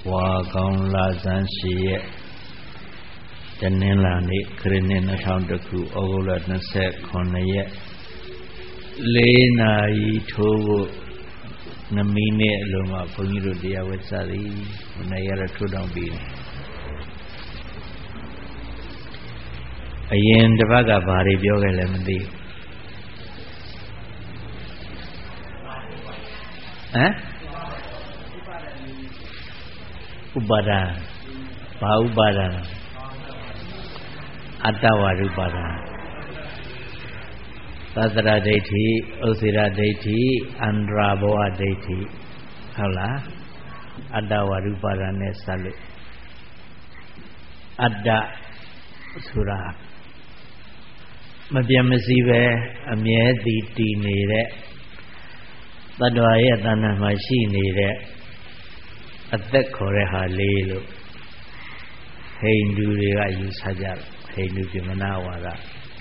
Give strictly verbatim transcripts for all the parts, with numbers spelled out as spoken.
Wakong Lazan Shie Danilani Krinin Atandaku Ogola Nasek Konaye Lena Togo Namine Luma Pungiru Dia Wetsari Nayara Tudam Bin Ayen the Vaga Bari Bioga Lemdi Eh? Upada, bau upada, atawaru upada. Tatra deiti, osira deiti, andraboa deiti. Hala, atawaru upada ne salu. Ada surah. Matiamasive amyeti ti nere. Tadwaya tanah masih nere. Atak koreha lelo, Hindu dia use hajar, Hindu gimana wala.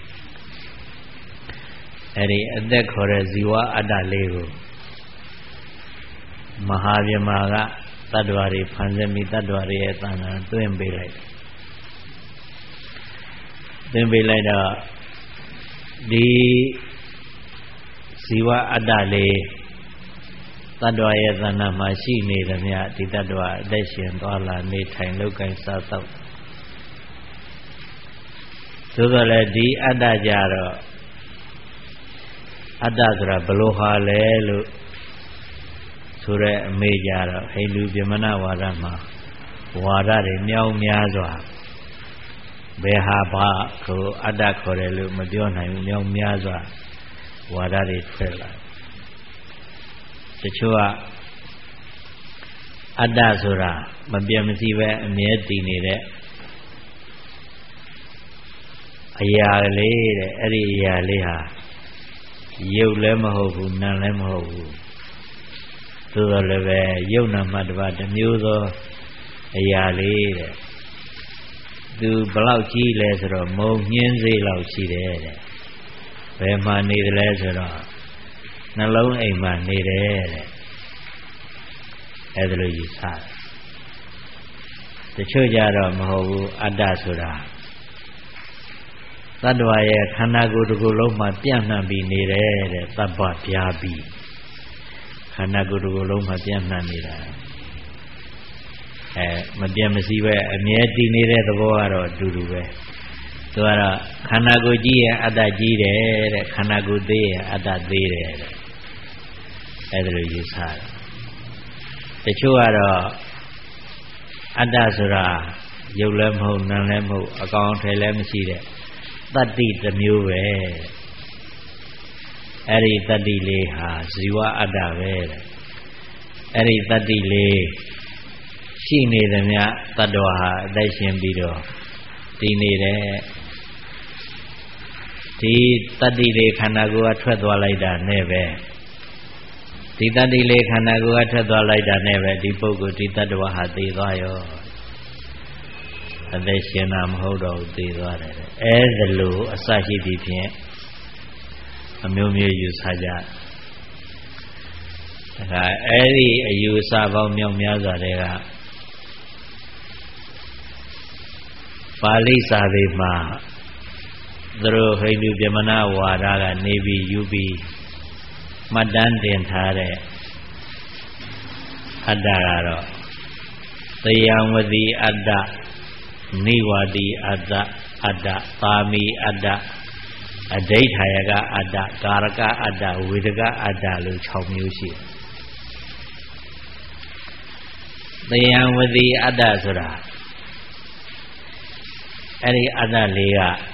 Eri atak kore ziwa ada lego. Mahavya maga tadwari panjami tadwari etana tuem belai. Tuem belai dah di ziwa ada le. Tadwa yatana mashi ni damya di tadwa desyen toala ni thain laukai sa tau. Thoda le di ada jaro ada sura baloha le lu sure ame jaro Hindu Vyamana wada ma wada de myau mya swa beha ba ko ada khore lu ma pyo nai bu myau mya swa wada de thwet la Tachua Ada Sura Mabiamasive Amyeti Nere Ayale Eri Yaleha Yu Lemahovu Nan Lemahovu To the Leve Yuna Madva the Muso Ayale Do Balauchi Lesero Mo Nyenzi Lauchi Vema Need Lesero Nalong Aiman Nere Edlo Yisa The Chojara Mahovu Ada Sura Tadwaya Kanagu to Guloma Piana be Nere Taba Piabi Kanagu to Guloma Piana Nira Madiamasive Amieti Nere the Boaro Duruwe Tuara Kanagoji Ada Jire Kanagu de Ada Dire Edru Yusara. The Chuara Adasura, Yulemo, Nanemo, account Lemside, that did the Mue Eri Tadile ha, Ziwa Adave Eri Tadile, she need them ya, Tadoha, Dacian Bido, Tinide, Ti Tadile Kanagua Tradwalaida Neve. Tita di lekhana ko athatwa lai da ne be di puggul di tattwa ha the twa yo athet shin na ma hout daw the twaတယ်အဲဒါလိုအစရှိသည်ဖြင့်အမျိုးမျိုးယူဆကြဒါကအဲ့ဒီအယူအဆပေါင်းမြောက်များစွာတွေကပါဠိစာပေမှာသူတို့ဟိန္ဒူဗြဟ္မဏဝါဒကနေပြီးယူပြီးမတန်းတင်ထားတဲ့အတ္တကတော့သယံဝတိအတ္တနိဝတိအတ္တအတ္တပါမိအတ္တအဋိဋ္ဌာယကအတ္တကာရကအတ္တဝေဒကအတ္တလို့၆မျိုးရှိတယ်သယံဝတိအတ္တဆိုတာအဲ့ဒီအတ္တလေး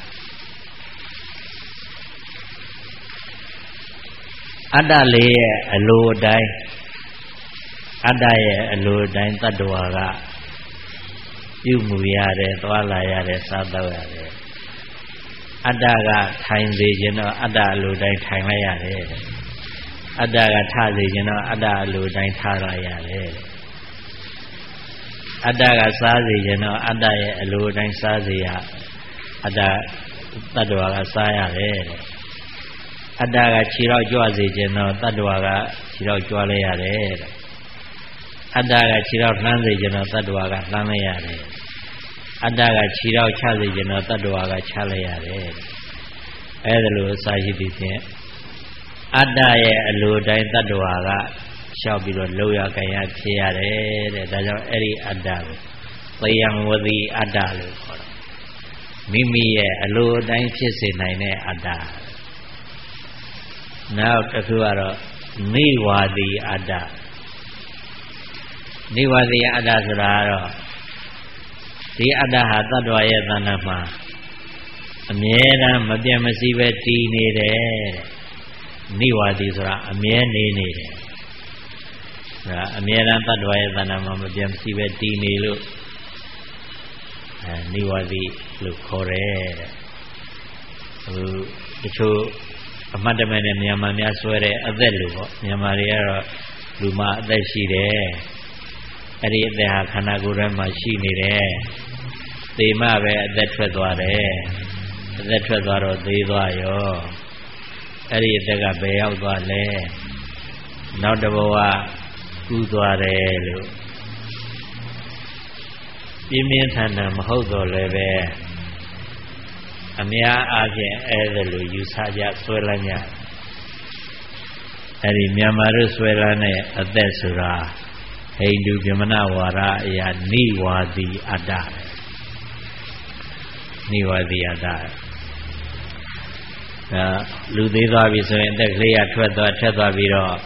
ကအတ္တလေးရဲ့အလိုအတိုင်းအတ္တရဲ့အလိုအတိုင်းတ attva ကပြုမှုရတယ်သွားလာရတယ်စားတော့ရတယ်အတ္တကထိုင်စေခြင်းတော့အတ္တအလိုတိုင်းထိုင်လိုက်ရတယ်အတ္တကထစေခြင်းတော့အတ္တအလိုတိုင်းထားလိုက်ရတယ်အတ္တကစားစေခြင်းတော့အတ္တရဲ့အလိုတိုင်းစားစေရအတ္တတ attva ကစားရတယ်အတ္တကခြေတော့ကြွစေခြင်းတော့တ attva ကခြေတော့ကြွလဲရတယ်အတ္တကခြေတော့လှမ်းစေကျွန်တော်တ attva ကလှမ်းလိုက်ရတယ်အတ္တကခြေတော့ချစေကျွန်တော်တ attva ကချလိုက်ရတယ်အဲဒါလိုစာရှိပြီးဖြင့်အတ္တရဲ့အလိုတိုင်းတ attva ကရှောက်ပြီးတော့လောက်ရကြရဖြစ်ရတယ်တဲ့ဒါကြောင့်အဲ့ဒီအတ္တကိုသေယံဝတိအတ္တလို့ခေါ်တယ်မိမိရဲ့အလိုအတိုင်းဖြစ်စေနိုင်တဲ့အတ္တနောက်တစ်ခုကတော့နိဝါဒီအတ္တနိဝါဒီအတ္တဆိုတာကတော့ဒီအတ္တဟာတ attva ရဲ့သဏ္ဍာန်မှာအမြဲတမ်းမပြတ်မစည်းပဲတည်နေတယ်နိဝါဒီဆိုတာအမြဲနေနေတယ်ဒါအမြဲတမ်းတ attva ရဲ့သဏ္ဍာန်မှာမပြတ်မစည်းပဲတည်နေလို့အဲနိဝါဒီလို့ခေါ်တယ်တဲ့ဟိုတချို့အမှတ်တမဲ့နဲ့မြန်မာများဆွဲတဲ့အသက်လို့ပေါ့မြန်မာတွေကတော့လူမအသက်ရှိတယ်အဲ့ဒီအသက်ဟာခန္ဓာကိုယ်ထဲမှာရှိနေတယ်သေမှပဲအသက်ထွက်သွားတယ်အသက်ထွက်သွားတော့သေသွားရောအဲ့ဒီအသက်ကဘယ်ရောက်သွားလဲနောက်တစ်ဘဝကူးသွားတယ်လို့ပြင်းပြင်းထန်ထန်မဟုတ်တော့လည်းပဲအများအားဖြင့်အဲ့ဒါလိုယူဆကြဆွဲလန်းကြအဲ့ဒီမြန်မာတို့ဆွဲလန်းတဲ့အသက်ဆိုတာဟိန္ဒူဗြဟ္မဏဝါဒအရာနိဝါဒီအတ္တနိဝါဒီအတ္တအဲလူသေးသွားပြီဆိုရင်အသက်ကလေးကထွက်သွားထက်သွားပြီးတော့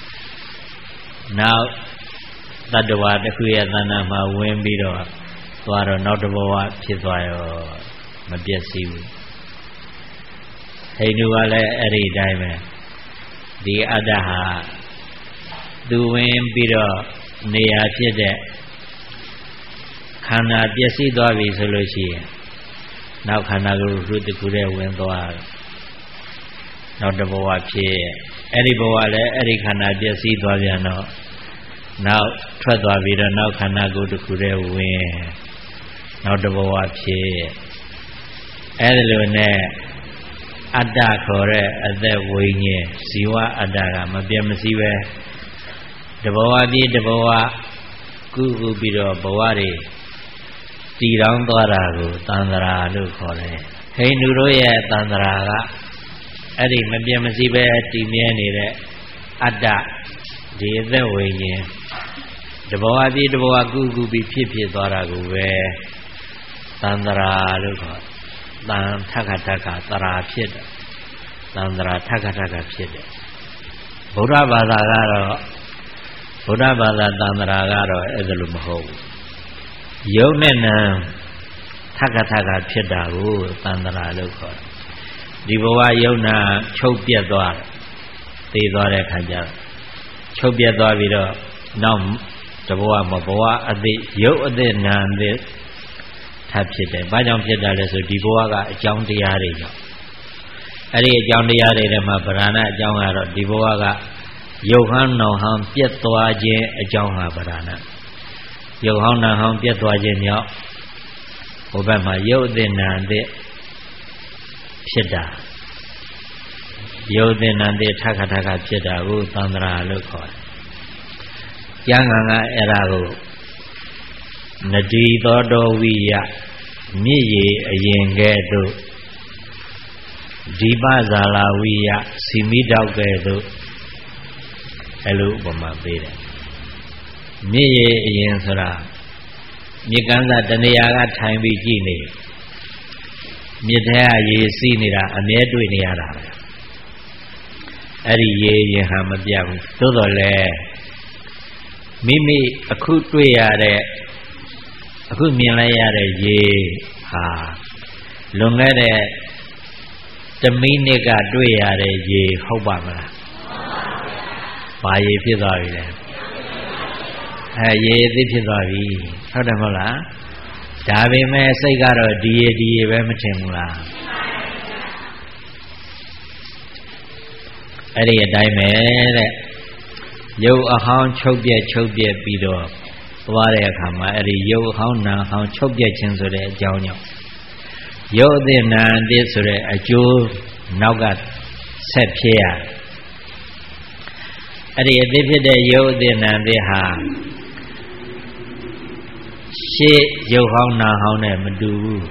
နောက်တ attva တစ်ခုရဲ့သဏ္ဍာန်မှာဝင်ပြီးတော့သွားတော့နောက်တစ်ဘဝဖြစ်သွားရောမပြည့်စည်ဘူးဟိန္ဒူကလည်းအဲ့ဒီအတိုင်းပဲဒီအတ္တဟာသူဝင်ပြီးတော့နေရာဖြစ်တဲ့ခန္ဓာပျက်စီးသွားပြီဆိုလို့ရှိရင်နောက်ခန္ဓာကိုယ်ရုပ်တစ်ခုတည်းဝင်သွားနောက်တစ်ဘဝဖြစ်အဲ့ဒီဘဝလည်းအဲ့ဒီခန္ဓာပျက်စီးသွားပြန်တော့နောက်ထွက်သွားပြီးတော့နောက်ခန္ဓာကိုယ်တစ်ခုတည်းဝင်နောက်တစ်ဘဝဖြစ်အဲ့ဒီလိုနဲ့အတ္တခေါ်တဲ့အသက်ဝိညာဉ်ဇီဝအတ္တကမပြတ်မစည်းပဲတဘဝပြည့်တဘဝကုကုပြီးတော့ဘဝတွေတည်တောင်းသွားတာကိုသန္တရာလို့ခေါ်တယ်ဟိန္ဒူတို့ရဲ့သန္တရာကအဲ့ဒီမပြတ်မစည်းပဲတည်မြဲနေတဲ့အတ္တဒီအသက်ဝိညာဉ်တဘဝပြည့်တဘဝကုကုပြီးဖြစ်ဖြစ်သွားတာကိုပဲသန္တရာလို့ခေါ်တန်ထက္ကထက္ကသရာဖြစ်တယ်သန္တရာထက္ကထက္ကဖြစ်တယ်ဗုဒ္ဓဘာသာကတော့ဗုဒ္ဓဘာသာသန္တရာကတော့အဲ့ဒါလိုမဟုတ်ဘူးယုတ်နဲ့နံထက္ကထက္ကဖြစ်တာကိုသန္တရာလို့ခေါ်တယ်ဒီဘဝယုတ်နာချုပ်ပြတ်သွားတယ်သေသွားတဲ့ခါကျတော့ချုပ်ပြတ်သွားပြီးတော့နောက်တဘဝမှာဘဝအသိယုတ်အသိနာအသိထပ်ဖြစ်တယ်။ဘာကြောင့်ဖြစ်တာလဲဆိုဒီဘဝကအကြောင်းတရားတွေကြောင့်အဲ့ဒီအကြောင်းတရားတွေထဲမှာဗราဏအကြောင်းကတော့ဒီဘဝကယုတ်ဟောင်းနောင်ဟောင်းပြတ်သွားခြင်းအကြောင်းဟာဗราဏယုတ်ဟောင်းနောင်ဟောင်းပြတ်သွားခြင်းကြောင့်ဟိုဘက်မှာယုတ်အသိနာအသိဖြစ်တာယုတ်အသိနာအသိထခထခဖြစ်တာကိုသန္တရာလို့ခေါ်တယ်။ကျမ်းဂန်ကအဲ့ဒါကိုနဒီသောတောဝိယမြစ်ရည်အရင်ကဲ့သို့ဒီပဇာလာဝိယစီမိတောက်ကဲ့သို့အဲ့လိုဥပမာပေးတယ်မြစ်ရည်အရင်ဆိုတာမြစ်ကမ်းစာတနေရာကထိုင်ပြီးကြည့်နေမြစ်ထဲကရေစီးနေတာအမြဲတွေ့နေရတာပဲအဲ့ဒီရေရင်ဟာမပြတ်ဘူးသို့တော်လည်းမိမိအခုတွေ့ရတဲ့အခုမြင်လိုက်ရတဲ့ရေဟာလွန်ခဲ့တဲ့တမိနစ်ကတွေ့ရတဲ့ရေဟုတ်ပါမလားဘာရေဖြစ်သွားပြီလဲအဲရေအသိဖြစ်သွားပြီဟုတ်တယ်မဟုတ်လားဒါပေမဲ့စိတ်ကတော့ဒီရေဒီရေပဲမထင်ဘူးလားအဲ့ဒီအတိုင်းပဲတဲ့ရုပ်အဟောင်းချုပ်ပြက်ချုပ်ပြက်ပြီးတော့သွားတဲ့အခါမှာအဲ့ဒီရုပ်ဟောင်းနာဟောင်းချုပ်ပြက်ခြင်းဆိုတဲ့အကြောင်းကြောင့်ရုပ်အသစ်နာအသစ်ဆိုတဲ့အကျိုးနောက်ကဆက်ဖြစ်ရအဲ့ဒီအသစ်ဖြစ်တဲ့ရုပ်အသစ်နာအသစ်ဟာရှေ့ရုပ်ဟောင်းနာဟောင်းနဲ့မတူဘူး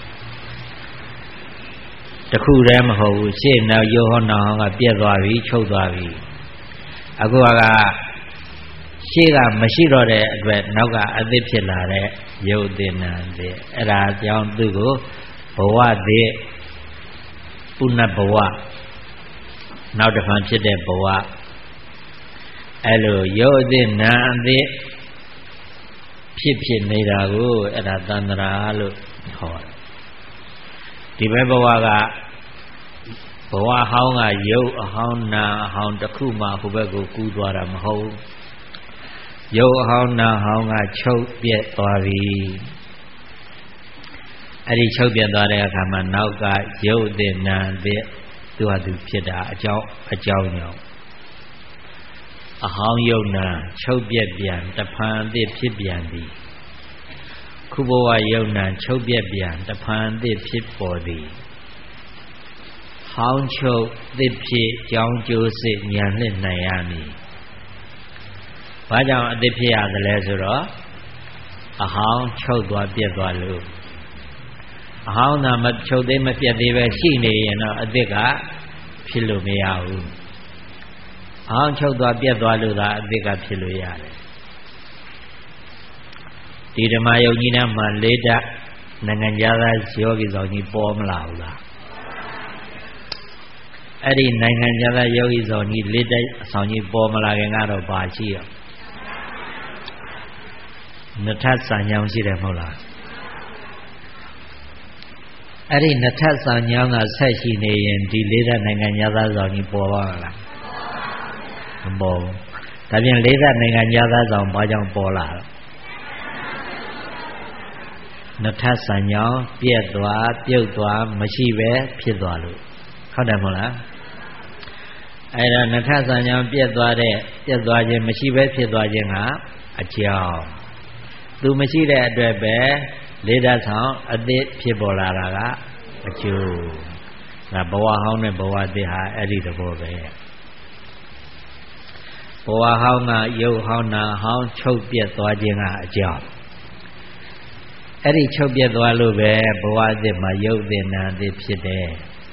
တခုတည်းမဟုတ်ဘူးရှေ့နောက်ရုပ်ဟောင်းနာဟောင်းကပြက်သွားပြီချုပ်သွားပြီအခုကရှေ့ကမရှိတော့တဲ့အတွက်နောက်ကအသစ်ဖြစ်လာတဲ့ရုပ်အသစ်နာအသစ်အဲ့ဒါကြောင့်သူ့ကိုဘဝသစ်ပုဏ္ဏဘဝနောက်တစ်ခါဖြစ်တဲ့ဘဝအဲ့လိုရုပ်အသစ်နာအသစ်ဖြစ်ဖြစ်နေတာကိုအဲ့ဒါသန္တရာလို့ခေါ်တယ်ဒီဘက်ဘဝကဘဝဟောင်းကရုပ်အဟောင်းနာအဟောင်းတစ်ခုမှဟိုဘက်ကိုကူးသွားတာမဟုတ်ရုပ်အဟောင်းနာဟောင်းကချုပ်ပြက်သွားပြီအဲ့ဒီချုပ်ပြက်သွားတဲ့အခါမှာနောက်ကရုပ်အသစ်နာအသစ်သူဟာသူဖြစ်တာအကြောင်းအကြောင်းကြောင့်အဟောင်းယုံနာချုပ်ပြက်ပြန်တဖန်အသစ်ဖြစ်ပြန်သည်ခုဘဝယုံနာချုပ်ပြက်ပြန်တဖန်အသစ်ဖြစ်ပေါ်သည်ဟောင်းချုပ်သစ်ဖြစ်ကြောင်းကျိုးစစ်ဉာဏ်နဲ့နိုင်ရမည်ဘာကြောင့်အသစ်ဖြစ်ရသလဲဆိုတော့အဟောင်းချုပ်သွားပြက်သွားလို့အဟောင်းသာမချုပ်သေးမပြက်သေးပဲရှိနေရင်တော့အသစ်ကဖြစ်လို့မရဘူးအဟောင်းချုပ်သွားပြက်သွားလို့သာအသစ်ကဖြစ်လို့ရတယ်ဒီဓမ္မယုံကြီးနဲ့မှလေးဓာတ်နိုင်ငံသားယောဂီဆောင်ကြီးပေါ်မလာဘူးလားအဲ့ဒီနိုင်ငံသားယောဂီဆောင်ကြီးလေးဓာတ်အဆောင်ကြီးပေါ်မလာခင်ကတော့ပါရှိရနှစ်ထပ်စံညောင်းရှိတယ်မဟုတ်လားအဲ့ဒီနှစ်ထပ်စံညောင်းကဆက်ရှိနေရင်ဒီလေးဓာတ်နိုင်ငံသားဆောင်ကြီးပေါ်ပါမလားမပေါ်ဘူးဒါပြင်လေးဓာတ်နိုင်ငံသားဆောင်ဘာကြောင့်ပေါ်လာလဲနှစ်ထပ်စံညောင်းပြက်သွားပြုတ်သွားမရှိပဲဖြစ်သွားလို့ဟုတ်တယ်မဟုတ်လားအဲ့ဒါနှစ်ထပ်စံညောင်းပြက်သွားတဲ့ပြက်သွားခြင်းမရှိပဲဖြစ်သွားခြင်းကအကြောင်းသူမရှိတဲ့အတွက်ပဲလေးဓာတ်ဆောင်အသစ်ဖြစ်ပေါ်လာတာကအကျိုးဒါဘဝဟောင်းနဲ့ဘဝသစ်ဟာအဲ့ဒီသဘောပဲဘဝဟောင်းကရုပ်ဟောင်းနာဟောင်းချုပ်ပြက်သွားခြင်းကအကြောင်းအဲ့ဒီချုပ်ပြက်သွားလို့ပဲဘဝအသစ်မှာရုပ်အသစ်နာအသစ်ဖြစ်တယ်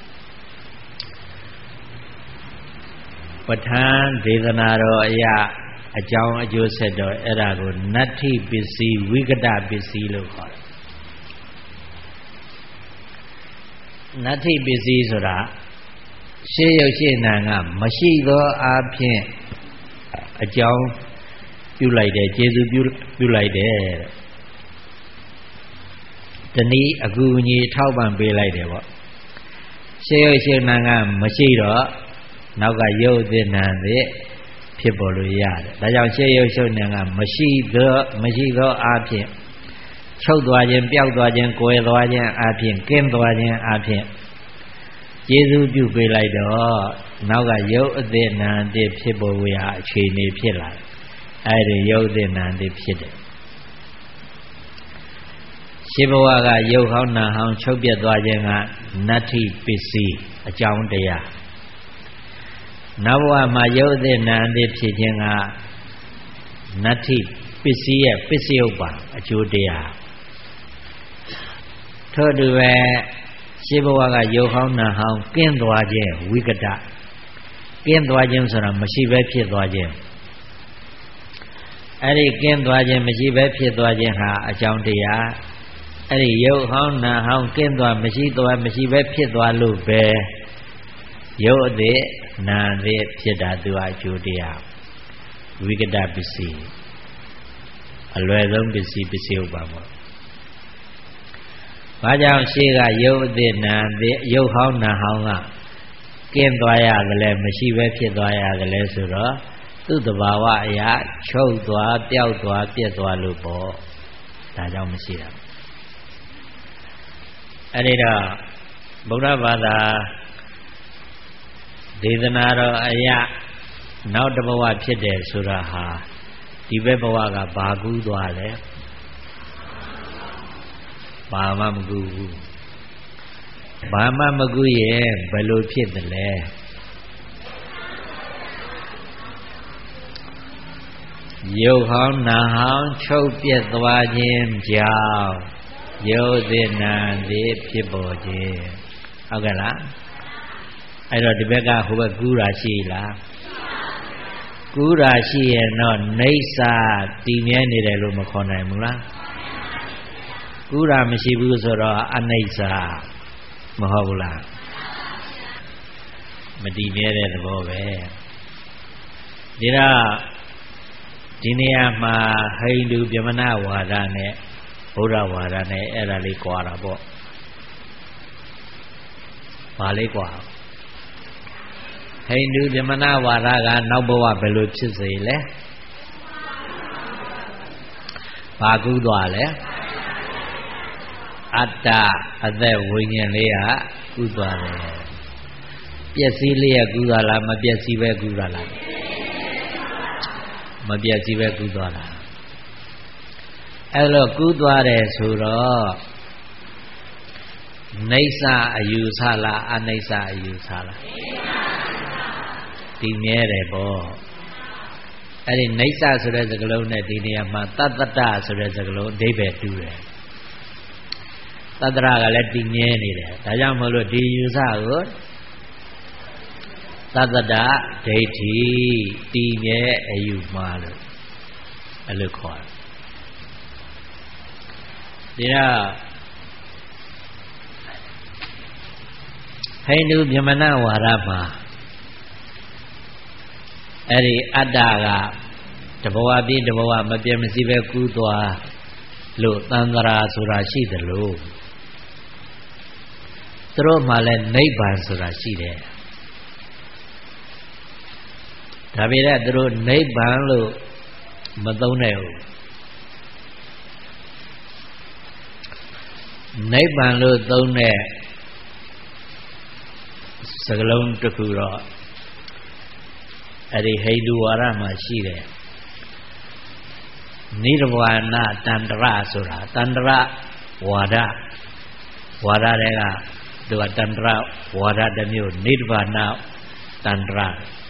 ပဋ္ဌာန်းဒေသနာတော်အရာအကြောင်းအကျိုးဆက်တော်အဲ့ဒါကိုနတ္ထိပစ္စည်းဝိကတပစ္စည်းလို့ခေါ်တယ်နတ္ထိပစ္စည်းဆိုတာရှေးရုပ်ရှေးနာကမရှိသောအားဖြင့်အကြောင်းပြုလိုက်တယ်ကျေစုပြုပြုလိုက်တယ်တနည်းအကူအညီထောက်ပံ့ပေးလိုက်တယ်ပေါ့ရှေးရုပ်ရှေးနာကမရှိတော့နောက်ကရုပ်အသစ်နာအသစ်ဖြစ်ပေါ်လို့ရတယ်ဒါကြောင့်ရှေးရုပ်ရှုပ်နာကမရှိသောမရှိသောအားဖြင့်ချုပ်သွားခြင်းပျောက်သွားခြင်းကွယ်သွားခြင်းအားဖြင့်ကင်းသွားခြင်းအားဖြင့်ကျေစုပြုပေးလိုက်တော့နောက်ကရုပ်အသစ်နာအသစ်ဖြစ်ပေါ်ဝေဟာအခြေအနေဖြစ်လာတယ်အဲဒီရုပ်အသစ်နာအသစ်ဖြစ်တယ်ရှင်းဘဝကရုပ်ဟောင်းနာဟောင်းချုပ်ပြတ်သွားခြင်းကနတ္ထိပစ္စည်းအကြောင်းတရားနောက်ဘဝမှာရုပ်အသစ်နာအသစ်ဖြစ်ခြင်းကနတ္ထိပစ္စည်းရဲ့ပစ္စယုပ္ပါအကျိုးတရားထို့တူပဲရှင်းဘဝကရုပ်ဟောင်းနာဟောင်းကင်းသွားခြင်းဝိကတကင်းသွားခြင်းဆိုတာမရှိဘဲဖြစ်သွားခြင်းအဲ့ဒီကင်းသွားခြင်းမရှိဘဲဖြစ်သွားခြင်းဟာအကြောင်းတရားအဲ့ဒီရုပ်ဟောင်းနာဟောင်းကင်းသွားမရှိသွားမရှိပဲဖြစ်သွားလို့ပဲရုပ်အသစ်နာအသစ်ဖြစ်တာသူအကျိုးတရားဝိကတပစ္စည်းအလွယ်ဆုံးပစ္စည်းပစ္စည်းဥပ္ပါမောဘာကြောင့်ရှေးကရုပ်အသစ်နာအသစ်ရုပ်ဟောင်းနာဟောင်းကကင်းသွားရတယ်လဲမရှိပဲဖြစ်သွားရတယ်လဲဆိုတော့သူ့တဘာဝအရာချုပ်သွားပျောက်သွားပြက်သွားလို့ပေါ့ဒါကြောင့်မရှိတာအဲ့ဒီတော့ဗုဒ္ဓဘာသာဒေသနာတော်အရာနောက်တဘဝဖြစ်တယ်ဆိုတာဟာဒီဘက်ဘဝကဘာကူးသွားလဲဘာမှမကူးဘူးဘာမှမကူးရဲ့ဘယ်လိုဖြစ်တယ်လဲရုပ်ဟောင်းနာဟောင်းချုပ်ပြက်သွားခြင်းကြောင့်ရုပ်သင်္နံသည်ဖြစ်ပေါ်ခြင်းဟုတ်ကဲ့လားအဲ့တော့ဒီဘက်ကဟိုဘက်ကူးတာရှိလားကူးတာရှိရင်တော့နေစာတည်မြဲနေတယ်လို့မခေါ်နိုင်ဘူးလားကူးတာမရှိဘူးဆိုတော့အနိစ္စမဟုတ်ဘူးလားမတည်မြဲတဲ့သဘောပဲဒီတော့ဒီနေရာမှာဟိန္ဒူဗြဟ္မဏဝါဒနဲ့ဗုဒ္ဓဝါဒနဲ့အဲ့ဒါလေးကွာတာပေါ့ဘာလေးကွာဟိန္ဒူဗြဟ္မဏဝါဒကနောက်ဘဝဘယ်လိုဖြစ်စေလဲဘာကူးသွားလဲအတ္တအသက်ဝိညာဉ်လေးကကူးသွားတယ်ပျက်စီးလေးကကူးသွားလားမပျက်စီးပဲကူးသွားလားမပျက်စီးပဲကူးသွားတာအဲ့လိုကူးသွားတယ်ဆိုတော့နေဆာအယူဆလားအနိစ္စအယူဆလားတည်မြဲတယ်ပေါ့အဲ့ဒီနေဆာဆိုတဲ့စကားလုံးနဲ့ဒီနေရာမှာတတ္တတဆိုတဲ့စကားလုံးအဓိပ္ပာယ်တူတယ်တတ္တရကလည်းတည်မြဲနေတယ်ဒါကြောင့်မလို့ဒီယူဆကိုသတ္တတဒိဋ္ဌိတည်မြဲအယူမှားလို့အဲ့လိုခေါ်တယ်ဒါဟိန္ဒူဗြဟ္မဏဝါဒမှာအဲ့ဒီအတ္တကတဘဝပြည့်တဘဝမပြည့်မစည်းပဲကူးသွားလို့သံဃာဆိုတာရှိတယ်လို့သူတို့မှလည်းနိဗ္ဗာန်ဆိုတာရှိတယ်ဒါပေမဲ့သူတို့နိဗ္ဗာန်လို့မသုံးနိုင်ဘူးနိဗ္ဗာန်လို့သုံးတဲ့စကားလုံးတစ်ခုတော့အဲ့ဒီဟိန္ဒူဝါဒမှာရှိတယ်နိရဝါဏတန္တရဆိုတာတန္တရဝါဒဝါဒတွေကသူကတန္တရဝါဒတစ်မျိုးနိဗ္ဗာန်တန္တရ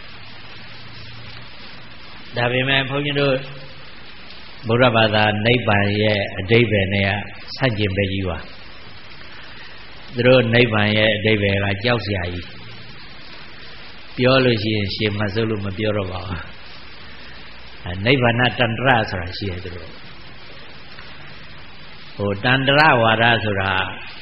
ဒါပေမဲ့ဘုန်းကြီးတို့ဗုဒ္ဓဘာသာနိဗ္ဗာန်ရဲ့အဓိပ္ပာယ်နဲ့ဆန့်ကျင်ပဲကြီးပါသူတို့နိဗ္ဗာန်ရဲ့အဓိပ္ပာယ်ကကြောက်စရာကြီးပြောလို့ရှိရင်ရှင်မစိုးလို့မပြောတော့ပါဘူးအဲနိဗ္ဗာန်တန္တရဆိုတာရှိတယ်သူတို့ဟိုတန္တရဝါဒဆိုတာ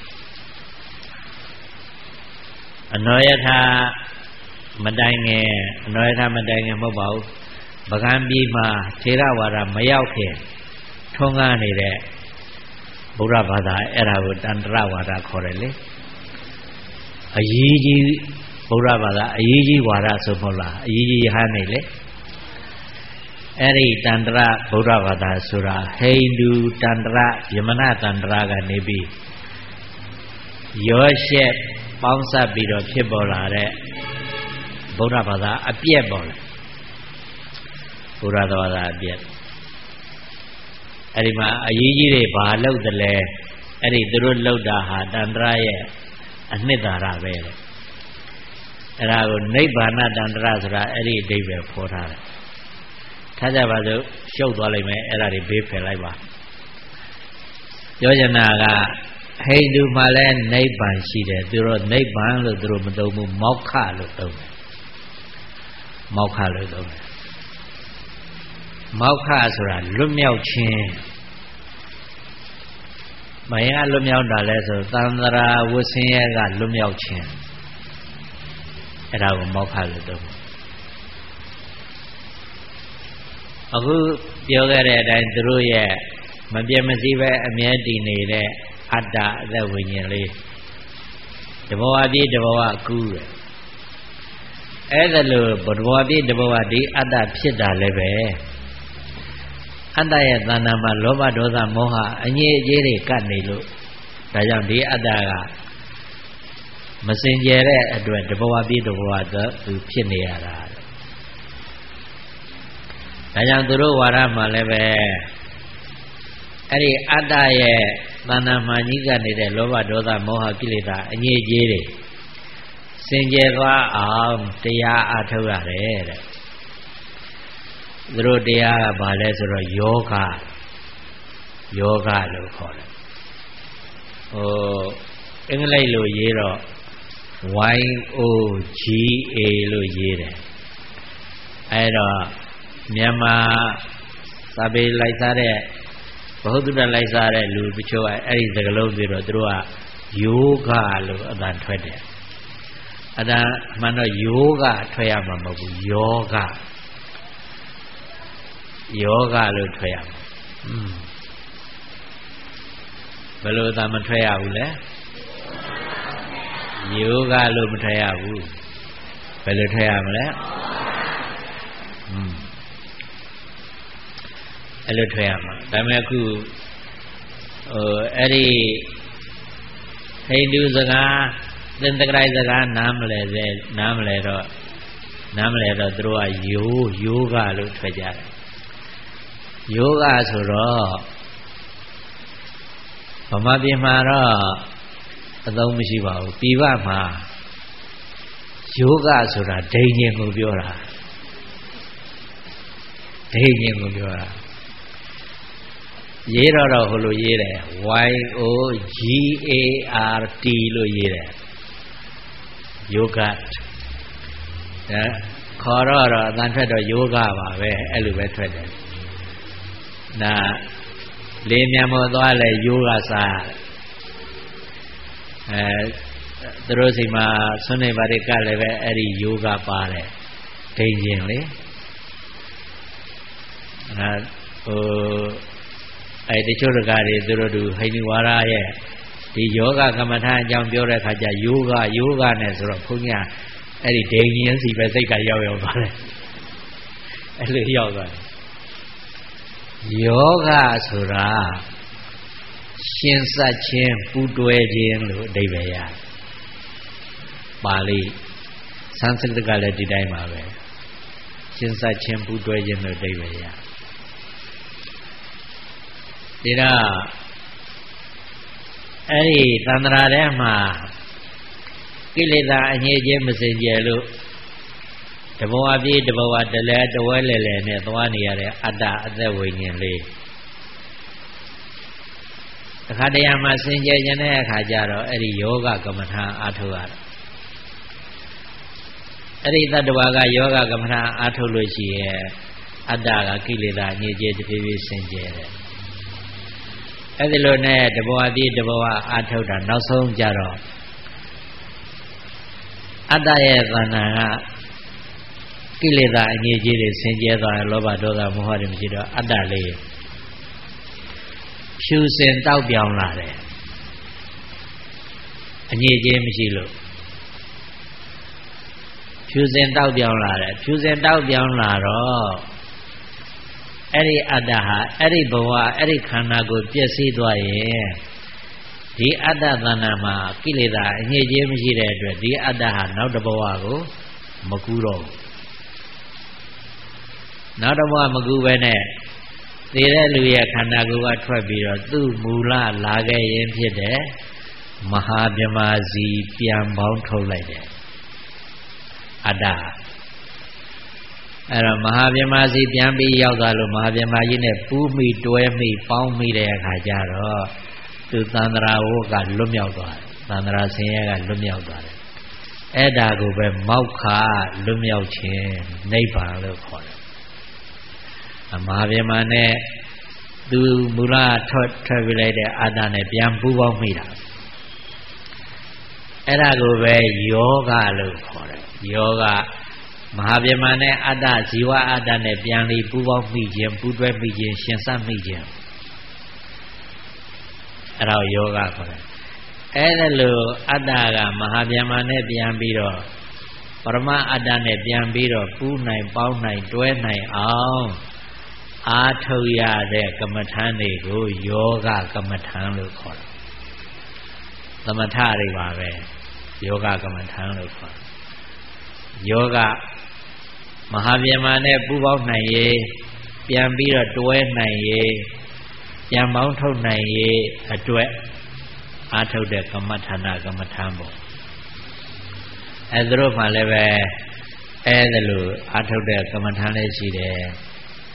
အနောယထာမတိုင်ငယ်အနောယထာမတိုင်ငယ်မဟုတ်ပါဘူးပကံပြည်မှာထေရဝါဒမရောက်ခင်ထွန်းကားနေတဲ့ဗုဒ္ဓဘာသာအဲ့ဒါကိုတန္တရဝါဒခေါ်တယ်လေအရေးကြီးဗုဒ္ဓဘာသာအရေးကြီးဝါဒဆိုမဟုတ်လားအရေးကြီးဟန်နေလေအဲ့ဒီတန္တရဗုဒ္ဓဘာသာဆိုတာဟိန္ဒူတန္တရဗြဟ္မဏတန္တရကနေပြီးရောရှက်ပေါင်းစပ်ပြီးတော့ဖြစ်ပေါ်လာတဲ့ဗုဒ္ဓဘာသာအပြည့်ပေါ်လာဘုရားတော်သာအပြည့်အဲ့ဒီမှာအရေးကြီးတွေဘာလုပ်တယ်လဲအဲ့ဒီသူတို့လုပ်တာဟာတန္တရာရဲ့အနှစ်သာရပဲလေအဲ့ဒါကိုနိဗ္ဗာန်တန္တရာဆိုတာအဲ့ဒီအဓိပ္ပာယ်ဖော်ထားတယ်ထားကြပါစို့ရှုပ်သွားလိမ့်မယ်အဲ့ဒါတွေဘေးဖယ်လိုက်ပါပြောချင်တာကဟိန္ဒူမှာလည်းနိဗ္ဗာန်ရှိတယ်သူတို့နိဗ္ဗာန်လို့သူတို့မသုံးဘူးမောက္ခလို့သုံးတယ်မောက္ခလို့သုံးတယ်မောက္ခဆိုတာလွတ်မြောက်ခြင်းမယင်ကလွတ်မြောက်တာလဲဆိုသံသရာဝဆင်းရဲကလွတ်မြောက်ခြင်းအဲ့ဒါကိုမောက္ခလို့သုံးတယ်အခုပြောခဲ့တဲ့အတိုင်းသူတို့ရဲ့မပြတ်မစည်းပဲအမြဲတည်နေတဲ့အတ္တအသက်ဝိညာဉ်လေးတဘောအပြည့်တဘောကကူးတယ်အဲ့ဒါလို့ဘဝအပြည့်တဘောကဒီအတ္တဖြစ်တာလည်းပဲအတ္တရဲ့သဏ္ဍာန်မှာလောဘဒေါသမောဟအငြိအကျေးတွေကပ်နေလို့ဒါကြောင့်ဒီအတ္တကမစင်ကြယ်တဲ့အတွက်တဘောအပြည့်တဘောကသူဖြစ်နေရတာဒါကြောင့်သူတို့ဝါဒမှာလည်းပဲအဲ့ဒီအတ္တရဲ့သဏ္ဍာန်မှာကြီးကနေတဲ့လောဘဒေါသမောဟကိလေသာအငြိအကျေးတွေစင်ကြယ်သွားအောင်တရားအားထုတ်ရတယ်တဲ့သူတို့တရားကဘာလဲဆိုတော့ယောဂယောဂလို့ခေါ်တယ်ဟိုအင်္ဂလိပ်လိုရေးတော့ Y O G A လို့ရေးတယ်အဲ့တော့မြန်မာစာပေလိုက်စားတဲ့ဘဟုတုတ္တလိုက်စားတဲ့လူတချို့အဲ့ဒီစကားလုံးပြီးတော့သူတို့ကယောဂလို့အတန်ထွက်တယ်အတန်မှန်တော့ယောဂထွက်ရမှာမဟုတ်ဘူးယောဂယောဂလို့ထွက်ရမှာอืมဘယ်လိုအတန်မထွက်ရဘူးလဲယောဂလို့မထွက်ရဘူးဘယ်လိုထွက်ရမလဲอืมအဲ့လိုထွက်ရမှာဒါပေမဲ့အခုဟိုအဲ့ဒီဟိန္ဒူစကားသင်္တကရိုက်စကားနားမလဲစေနားမလဲတော့နားမလဲတော့သူတို့ကယောယောဂလို့ထွက်ကြတယ်ယောဂဆိုတော့ဗမာပြည်မှာတော့အသုံးမရှိပါဘူးပြည်ပမှာယောဂဆိုတာဒိဋ္ဌိကိုပြောတာဒိဋ္ဌိကိုပြောတာရေးတော့တော့ဟိုလိုရေးတယ် Y O G A R T လို့ရေးတယ်ယောဂတ်ဒါခေါ်တော့တော့အတန်ထွက်တော့ယောဂပါပဲအဲ့လိုပဲထွက်တယ်ဒါလေမြန်မောသွားလဲယောဂစားအဲသူတို့စီမှာဆွနေပါရိကလည်းပဲအဲ့ဒီယောဂပါတယ်ဒိဋ္ဌိလေအဲဟိုအဲ့တချို့တကားတွေသူတို့ဟိန္ဒူဝါဒရဲ့ဒီယောဂကမ္မထာအကြောင်းပြောတဲ့အခါကျယောဂယောဂနဲ့ဆိုတော့ဘုန်းကြီးကအဲ့ဒီဒိဋ္ဌိစီပဲစိတ်ကရောက်ရောက်သွားတယ်အဲ့လိုရောက်သွားတယ်ယောဂဆိုတာရှင်စက်ခြင်းပူတွဲခြင်းလို့အဓိပ္ပာယ်ရတယ်ပါဠိဆန်စကတကလည်းဒီတိုင်းပါပဲရှင်စက်ခြင်းပူတွဲခြင်းလို့အဓိပ္ပာယ်ရတယ်ဒီတော့အဲ့ဒီသန္တရာထဲမှာကိလေသာအငြိခြင်းမစင်ကြယ်လို့တဘောအပြည့်တဘောတလဲတဝဲလဲလဲနဲ့သွားနေရတဲ့အတ္တအသက်ဝိညာဉ်လေးအခါတရားမှာစင်ကြယ်ခြင်းတဲ့အခါကျတော့အဲ့ဒီယောဂကမ္မထာအားထုတ်ရတယ်အဲ့ဒီတတ္တဝါကယောဂကမ္မထာအားထုတ်လို့ရှိရဲ့အတ္တကကိလေသာအငြိခြင်းတစ်ဖြည်းဖြည်းစင်ကြယ်တယ်အဲ့ဒီလိုနဲ့တဘောအပြည့်တဘောအားထုတ်တာနောက်ဆုံးကြတော့အတ္တရဲ့သဏ္ဍာန်ကကိလေသာအငြိကြီးတွေဆင်ကျဲသွားတယ်လောဘဒေါသမောဟတွေမရှိတော့အတ္တလေးဖြူစင်တောက်ပြောင်လာတယ်အငြိကြီးမရှိလို့ဖြူစင်တောက်ပြောင်လာတယ်ဖြူစင်တောက်ပြောင်လာတော့အဲ့ဒီအတ္တဟာအဲ့ဒီဘဝအဲ့ဒီခန္ဓာကိုပျက်စီးသွားရင်ဒီအတ္တသဏ္ဍာန်မှာကိလေသာအငြိကြီးမရှိတဲ့အတွက်ဒီအတ္တဟာနောက်တစ်ဘဝကိုမကူးတော့ဘူးနောက်တစ်ဘဝမကူးပဲနဲ့သေတဲ့လူရဲ့ခန္ဓာကိုယ်ကထွက်ပြီးတော့သူ့မူလလာခဲ့ရင်ဖြစ်တဲ့မဟာဗြဟ္မာစီပြန်ပေါင်းထုတ်လိုက်တယ်အတ္တအဲ့တော့မဟာဗြဟ္မာစီပြန်ပြီးရောက်သွားလို့မဟာဗြဟ္မာကြီးနဲ့ပူးမိတွဲမိပေါင်းမိတဲ့အခါကျတော့သူသန္တရာဝကလွတ်မြောက်သွားတယ်သန္တရာဆင်းရဲကလွတ်မြောက်သွားတယ်အဲ့ဒါကိုပဲမောက္ခလွတ်မြောက်ခြင်းနိဗ္ဗာန်လို့ခေါ်တယ်အမဟာဗြဟ္မာနဲ့သူမူလထွက်ထွက်ပြလိုက်တဲ့အတ္တနဲ့ပြန်ပူးပေါင်းမိတာအဲ့ဒါကိုပဲယောဂလို့ခေါ်တယ်ယောဂမဟာဗြဟ္မာနဲ့အတ္တဇီဝအတ္တနဲ့ပြန်ပြီးပူးပေါင်းမိခြင်းပူးတွဲမိခြင်းရှင်စမိခြင်းအဲ့ဒါယောဂခေါ်တယ်အဲ့ဒါလို့အတ္တကမဟာဗြဟ္မာနဲ့ပြန်ပြီးတော့ပရမအတ္တနဲ့ပြန်ပြီးတော့ပူးနိုင်ပေါင်းနိုင်တွဲနိုင်အောင်အားထုတ်ရတဲ့ကမ္မထာတွေကိုယောဂကမ္မထာလို့ခေါ်တယ်သမထတွေပါပဲယောဂကမ္မထာလို့ခေါ်တယ်ယောဂမဟာဗြဟ္မာနဲ့ပူးပေါင်းနိုင်ရေးပြန်ပြီးတော့တွဲနိုင်ရေးပြန်ပေါင်းထုတ်နိုင်ရေးအတွက်အားထုတ်တဲ့ကမ္မထာနာကမ္မထာပေါ့အဲဒါတို့မှလည်းပဲအဲဒါလို့အားထုတ်တဲ့ကမ္မထာလေးရှိတယ်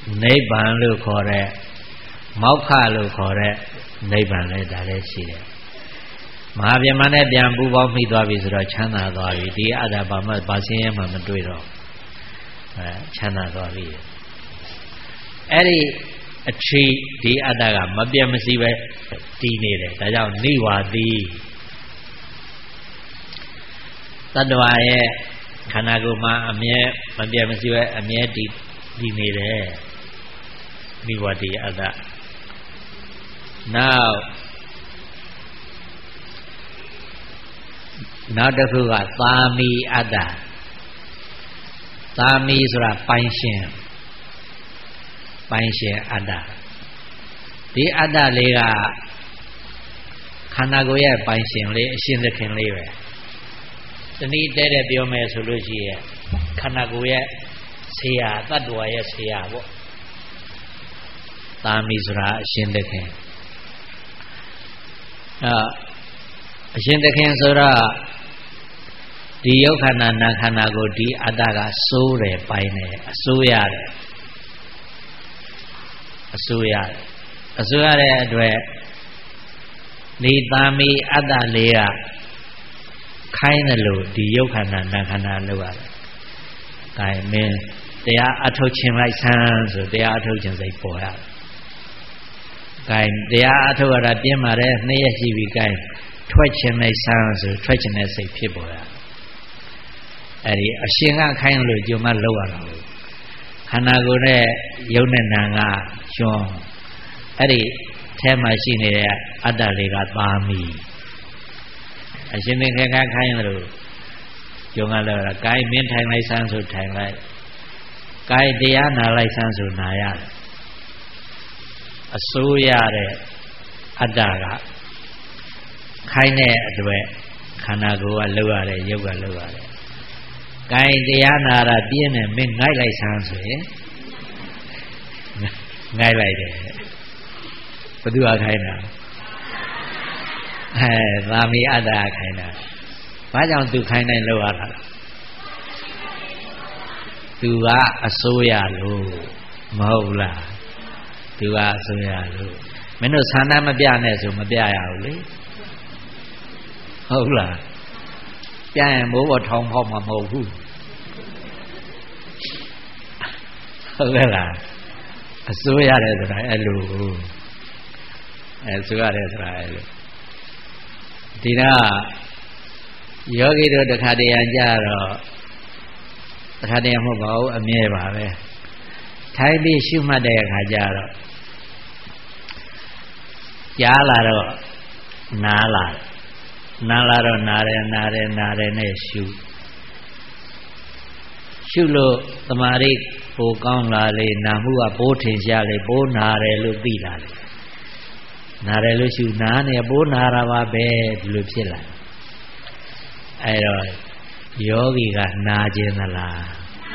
နိဗ္ဗာန်လို့ခေါ်တဲ့မောက္ခလို့ခေါ်တဲ့နိဗ္ဗာန်လည်းဒါလည်းရှိတယ်မဟာဗျမနဲ့ပြန်ပူပေါင်းမိသွားပြီဆိုတော့ချမ်းသာသွားပြီဒီအတ္တဘာမှဘာစင်းရဲမှမတွေ့တော့အဲချမ်းသာသွားပြီအဲ့ဒီအထီးဒီအတ္တကမပြတ်မစီပဲတည်နေတယ်ဒါကြောင့်နိဝါတိတတ္တဝါရဲ့ခန္ဓာကိုယ်မှာအမြဲမပြတ်မစီပဲအမြဲတည်တည်နေတယ်နိဝါတိအတ္တနောက်နောက်တစ်ခုကသာမီအတ္တသာမီဆိုတာပိုင်ရှင်ပိုင်ရှင်အတ္တဒီအတ္တလေးကခန္ဓာကိုယ်ရဲ့ပိုင်ရှင်လေးအရှင်သခင်လေးပဲတနည်းတဲ့တဲ့ပြောမယ်ဆိုလို့ရှိရင်ခန္ဓာကိုယ်ရဲ့ဆရာတတ္တဝါရဲ့ဆရာပေါ့သာမီဆိုတာအရှင်သခင်အဲအရှင်သခင်ဆိုတော့ဒီယုတ်ခန္ဓာနာခန္ဓာကိုဒီအတ္တကစိုးတယ်ပိုင်တယ်အစိုးရတယ်အစိုးရတယ်အစိုးရတဲ့အတွက်ဒီသာမီအတ္တလေးကခိုင်းတယ်လို့ဒီယုတ်ခန္ဓာနာခန္ဓာလောက်ရတယ်။ဒါမင်းတရားအထုတ်ခြင်းလိုက်ဆန်းဆိုတရားအထုတ်ခြင်းစိတ်ပေါ်ရတယ်။ဒါတရားအထုတ်ရတာပြင်းပါတယ်နှစ်ရက်ရှိပြီကိုင်းထွက်ခြင်းလိုက်ဆန်းဆိုထွက်ခြင်းတဲ့စိတ်ဖြစ်ပေါ်ရတယ်။အဲဒီအရှင်ကခိုင်းလို့ကြုံမလောက်ရတာလို့ခန္ဓာကိုယ်နဲ့ယုတ်နဲ့နာကကျွန်းအဲ့ဒီထဲမှာရှိနေတဲ့အတ္တလေးကသာမီအရှင်သင်္ခေကခိုင်းလို့ယုံကလည်းကဲမင်းထိုင်လိုက်ဆန်းဆိုထိုင်လိုက်ကဲတရားနာလိုက်ဆန်းဆိုနာရတယ်အစိုးရတဲ့အတ္တကခိုင်းတဲ့အတွက်ခန္ဓာကိုယ်ကလောက်ရတယ်ယုတ်ကလောက်ရတယ်ကဲတရားနာတာပြင်းတယ်မင်းငိုက်လိုက်ဆန်းဆိုရင်ငိုက်လိုက်တယ်ဘယ်သူကခိုင်းတာအဲသာမီအတ္တခိုင်းတာဘာကြောင့်သူခိုင်းတိုင်းလောက်ရတာသူကအစိုးရလို့မဟုတ်လားသူကအစိုးရလို့မင်းတို့ဆန္ဒမပြနဲ့ဆိုမပြရဘူးလေဟုတ်လားပြရင်မိုးပေါ်ထောင်ဖောက်မှာမဟုတ်ဘူးဟုတ်ကဲ့လားအစိုးရတယ်ဆိုတာအဲ့လိုအဲအစိုးရတယ်ဆိုတာအဲ့လိုဒီတော့ယောဂီတို့တခါတည်းကြတော့တခါတည်းမဟုတ်ပါဘူးအမြဲပါပဲထိုင်ပြီးရှုမှတ်တဲ့အခါကျတော့ကြားလာတော့နားလာနားလာတော့နားတယ်နားတယ်နားတယ်နဲ့ရှုရှုလို့တမာရိပိုကောင်းလာလေနာမှုကပိုးထင်ရှားလေပိုးနာတယ်လို့သိလာတယ်နာတယ်လို့ရှုနာနေပိုးနာတာပါပဲဒီလိုဖြစ်လာအဲ့တော့ယောဂီကနာခြင်းသလား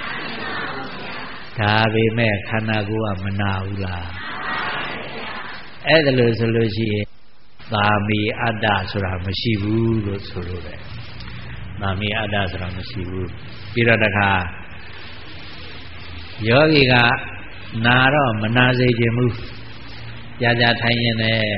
ဒါပေမဲ့ခန္ဓာကိုယ်ကမနာဘူးလားအဲ့ဒါလို့ဆိုလို့ရှိရင်သာမီအတ္တဆိုတာမရှိဘူးလို့ဆိုလို့တယ်သာမီအတ္တဆိုတာမရှိဘူးပြီးတော့တခါယောဂီကနာတော့မနာစေခြင်းဘူးကြာကြာထိုင်ရင်လည်း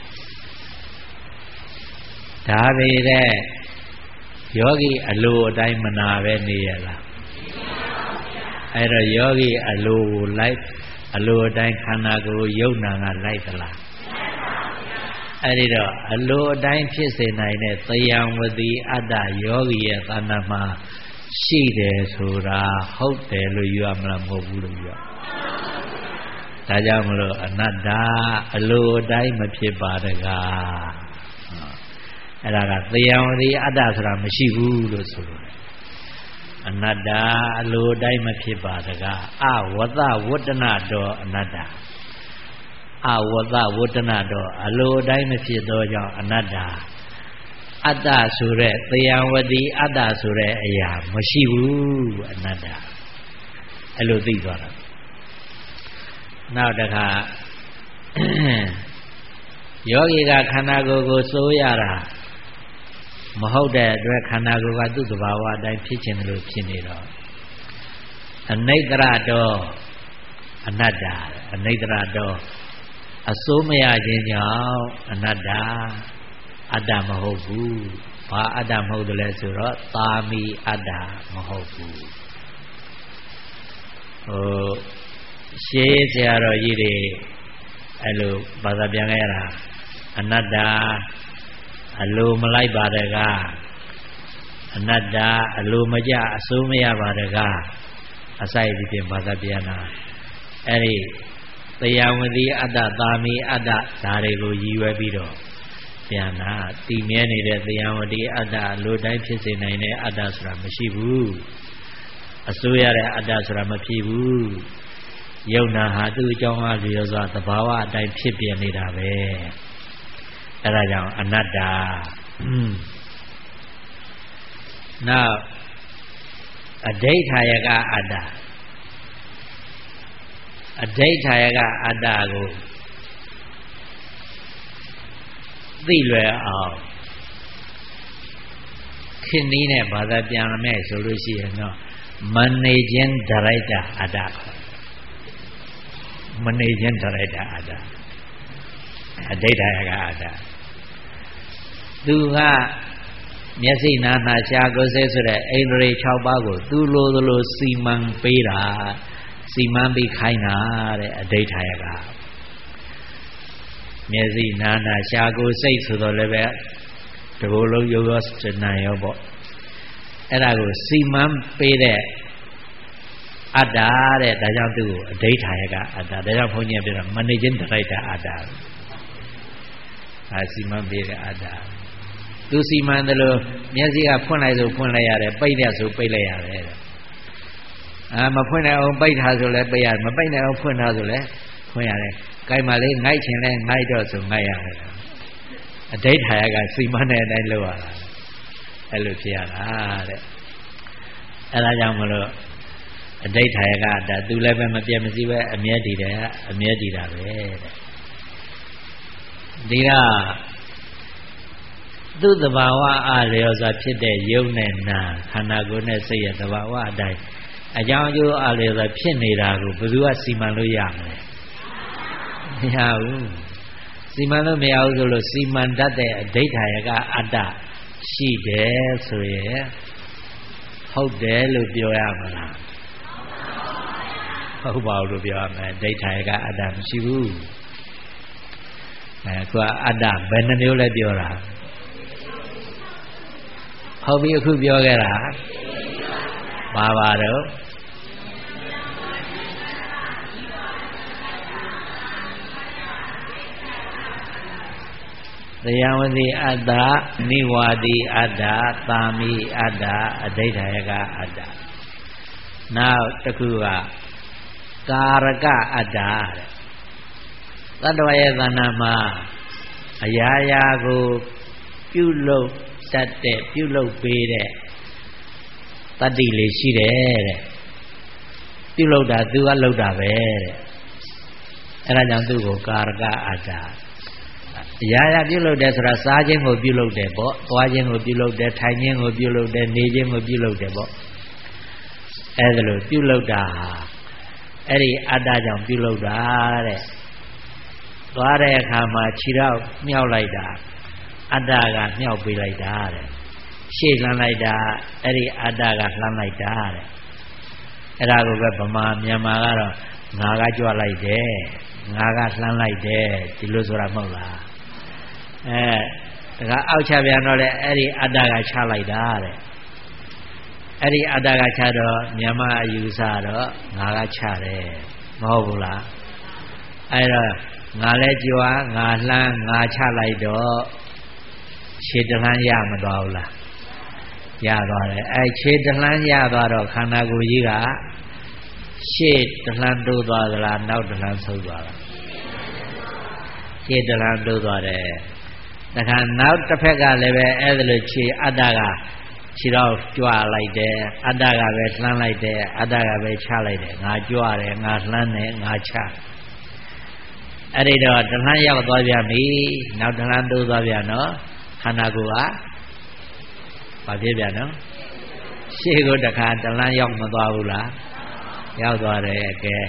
ဒါပေတဲ့ယောဂီအလိုအတိုင်းမနာပဲနေရလားအဲ့တော့ယောဂီအလိုကိုလိုက်အလိုအတိုင်းခန္ဓာကိုယ်ယုတ်နာကလိုက်သလားအဲ့ဒီတော့အလိုအတိုင်းဖြစ်စေနိုင်တဲ့သယံဝတိအတ္တယောဂီရဲ့သဏ္ဍာန်မှာရှိတယ်ဆိုတာဟုတ်တယ်လို့ယူရမလားမဟုတ်ဘူးလို့ယူရဒါကြောင့်မလို့အနတ္တအလိုအတိုင်းမဖြစ်ပါတကားအဲ့ဒါကသယံဝတိအတ္တဆိုတာမရှိဘူးလို့ဆိုလို့အနတ္တအလိုအတိုင်းမဖြစ်ပါတကားအဝတ္တဝတ္တနာတော်အနတ္တအဝတ္တဝတ္တနာတော်အလိုအတိုင်းမဖြစ်သောကြောင့်အနတ္တအတ္တဆိုတဲ့သယံဝတိအတ္တဆိုတဲ့အရာမရှိဘူးအနတ္တအဲ့လိုသိသွားတာနောက်တခါယောဂီကခန္ဓာကိုယ်ကိုစိုးရတာမဟုတ်တဲ့အတွက်ခန္ဓာကိုယ်ကသူ့သဘာဝအတိုင်းဖြစ်ခြင်းလို့ဖြစ်နေတော့အနိတ္တရတော့အနတ္တအနိတ္တရတော့အစိုးမရခြင်းကြောင့်အနတ္တအတ္တမဟုတ်ဘူးဘာအတ္တမဟုတ်တယ်လဲဆိုတော့သာမီအတ္တမဟုတ်ဘူးဟိုရှေးဆရာတော်ကြီးတွေအဲ့လိုဘာသာပြန်ခဲ့ရတာအနတ္တအလိုမလိုက်ပါတကားအနတ္တအလိုမကြအစိုးမရပါတကားအစိုက်ဒီပြင်ဘာသာပြန်တာအဲ့ဒီတရားဝတိအတ္တသာမီအတ္တဓာတွေကိုရည်ရွယ်ပြီးတော့ပြန်တာတည်မြဲနေတဲ့တရားဝတိအတ္တလိုတိုင်းဖြစ်စေနိုင်တဲ့အတ္တဆိုတာမရှိဘူးအစိုးရတဲ့အတ္တဆိုတာမဖြစ်ဘူးယုံနာဟာသူ့အကြောင်းအားလျော်စွာသဘာဝအတိုင်းဖြစ်ပြနေတာပဲအဲဒါကြောင့်အနတ္တနောက်အဋိဋ္ဌာယကအတ္တအဋိဋ္ဌာယကအတ္တကိုသိလွယ်အောင်ခေနည်းနဲ့ဘာသာပြန်မယ်ဆိုလို့ရှိရင်တော့မနေခြင်းဒရိုက်တာအတ္တမနေခြင်းဒရိုက်တာအတ္တအဋိဋ္ဌာယကအတ္တသူကမျက်စိနာနာရှားကိုယ်စိတ်ဆိုတဲ့အိန္ဒြေ၆ပါးကိုသူလိုသလိုစီမံပေးတာစီမံပြီးခိုင်းတာတဲ့အဋိဋ္ဌာယကမျက်စိနာနာရှားကိုယ်စိတ်ဆိုတော့လည်းပဲတဘလုံးရောရောစနံရောပေါ့အဲ့ဒါကိုစီမံပေးတဲ့အတ္တတဲ့ဒါကြောင့်သူ့ကိုအဋိဋ္ဌာယကအတ္တဒါကြောင့်ဘုန်းကြီးပြောတာမနေခြင်းဒရိုက်တာအတ္တဒါစီမံပေးတဲ့အတ္တသူစီမံတယ်လို့မျက်စိကဖွင့်လိုက်ဆိုဖွင့်လိုက်ရတယ်ပိတ်တဲ့ဆိုပိတ်လိုက်ရတယ်အာမဖွင့်နိုင်အောင်ပိတ်ထားဆိုလဲပိတ်ရတယ်မပိတ်နိုင်အောင်ဖွင့်ထားဆိုလဲဖွင့်ရတယ်ကိုင်မလေးငိုက်ချင်လဲငိုက်တော့ဆိုငိုက်ရတယ်အဋိဋ္ဌာယကစီမံတဲ့အတိုင်းလုပ်ရတာအဲ့လိုဖြစ်ရတာတဲ့အဲ့ဒါကြောင့်မလို့အဋိဋ္ဌာယကဒါသူလည်းပဲမပြတ်မစည်းပဲအမြဲတည်တယ်အမြဲတည်တာပဲတဲ့ဒီကသူ့သဘာဝအားလျော်စွာဖြစ်တဲ့ယုံနဲ့နာခန္ဓာကိုယ်နဲ့စိတ်ရဲ့သဘာဝအတိုင်းအကြောင်းအကျိုးအားလျော်စွာဖြစ်နေတာကိုဘယ်သူကစီမံလို့ရမလဲမရဘူးစီမံလို့မရဘူးဆိုလို့စီမံတတ်တဲ့အဋိဋ္ဌာယကအတ္တရှိတယ်ဆိုရင်ဟုတ်တယ်လို့ပြောရမလားဟုတ်ပါဘူးလို့ပြောရမယ်အဋိဋ္ဌာယကအတ္တမရှိဘူးအဲကွာအတ္တဘယ်နှမျိုးလဲပြောတာဟုတ်ပြီအခုပြောခဲ့တာပါပါတော့တရားဝတိအတ္တနိဝါတိအတ္တသာမိအတ္တအဋိဋ္ဌာယကအတ္တနောက်တစ်ခုကကာရကအတ္တတဲ့သတ္တဝါရဲ့သဏ္ဍာန်မှာအရာရာကိုပြုလုပ်တတ်တဲ့ပြုလုပ်ပေးတဲ့တတ္တိလေးရှိတယ်တဲ့ပြုလုပ်တာသူကလုပ်တာပဲတဲ့အဲဒါကြောင့်သူ့ကိုကာရကအတ္တအရာရာပြုလုပ်တယ်ဆိုတာစားခြင်းကိုပြုလုပ်တယ်ပေါ့သွားခြင်းကိုပြုလုပ်တယ်ထိုင်ခြင်းကိုပြုလုပ်တယ်နေခြင်းကိုပြုလုပ်တယ်ပေါ့အဲဒါလို့ပြုလုပ်တာဟာအဲ့ဒီအတ္တကြောင့်ပြုလုပ်တာတဲ့သွားတဲ့အခါမှာခြေတော့မြောက်လိုက်တာအတ္တကမြောက်ပေးလိုက်တာတဲ့ရှေ့လှမ်းလိုက်တာအဲ့ဒီအတ္တကလှမ်းလိုက်တာတဲ့အဲ့ဒါကိုပဲဗမာမြန်မာကတော့ငါကကြွလိုက်တယ်ငါကလှမ်းလိုက်တယ်ဒီလိုဆိုတာမဟုတ်လားအဲဒါကအောက်ချပြန်တော့လေအဲ့ဒီအတ္တကချလိုက်တာတဲ့အဲ့ဒီအတ္တကချတော့မြန်မာအယူဆတော့ငါကချတယ်မဟုတ်ဘူးလားအဲ့တော့ငါလဲကြွားငါလှမ်းငါချလိုက်တော့ခြေတလှမ်းရမသွားဘူးလားရသွားတယ်အဲခြေတလှမ်းရသွားတော့ခန္ဓာကိုယ်ကြီးကရှေ့တလှမ်းတိုးသွားသလားနောက်တလှမ်းဆုပ်သွားလားခြေတလှမ်းတိုးသွားတယ်တခါနောက်တစ်ဖက်ကလည်းပဲအဲ့ဒါလိုခြေအတ္တကခြေတော့ကြွလိုက်တယ်အတ္တကပဲလှမ်းလိုက်တယ်အတ္တကပဲချလိုက်တယ်ငါကြွတယ်ငါလှမ်းတယ်ငါချအဲ့ဒီတော့တလှမ်းရောက်သွားပြန်ပြီနောက်တလှမ်းတိုးသွားပြန်တော့ခန္ဓာကိုယ်ကဘာဖြစ်ပြန်နော်ရှေ့ကိုတခါတလှမ်းရောက်မသွားဘူးလားရောက်သွားတယ်ကဲ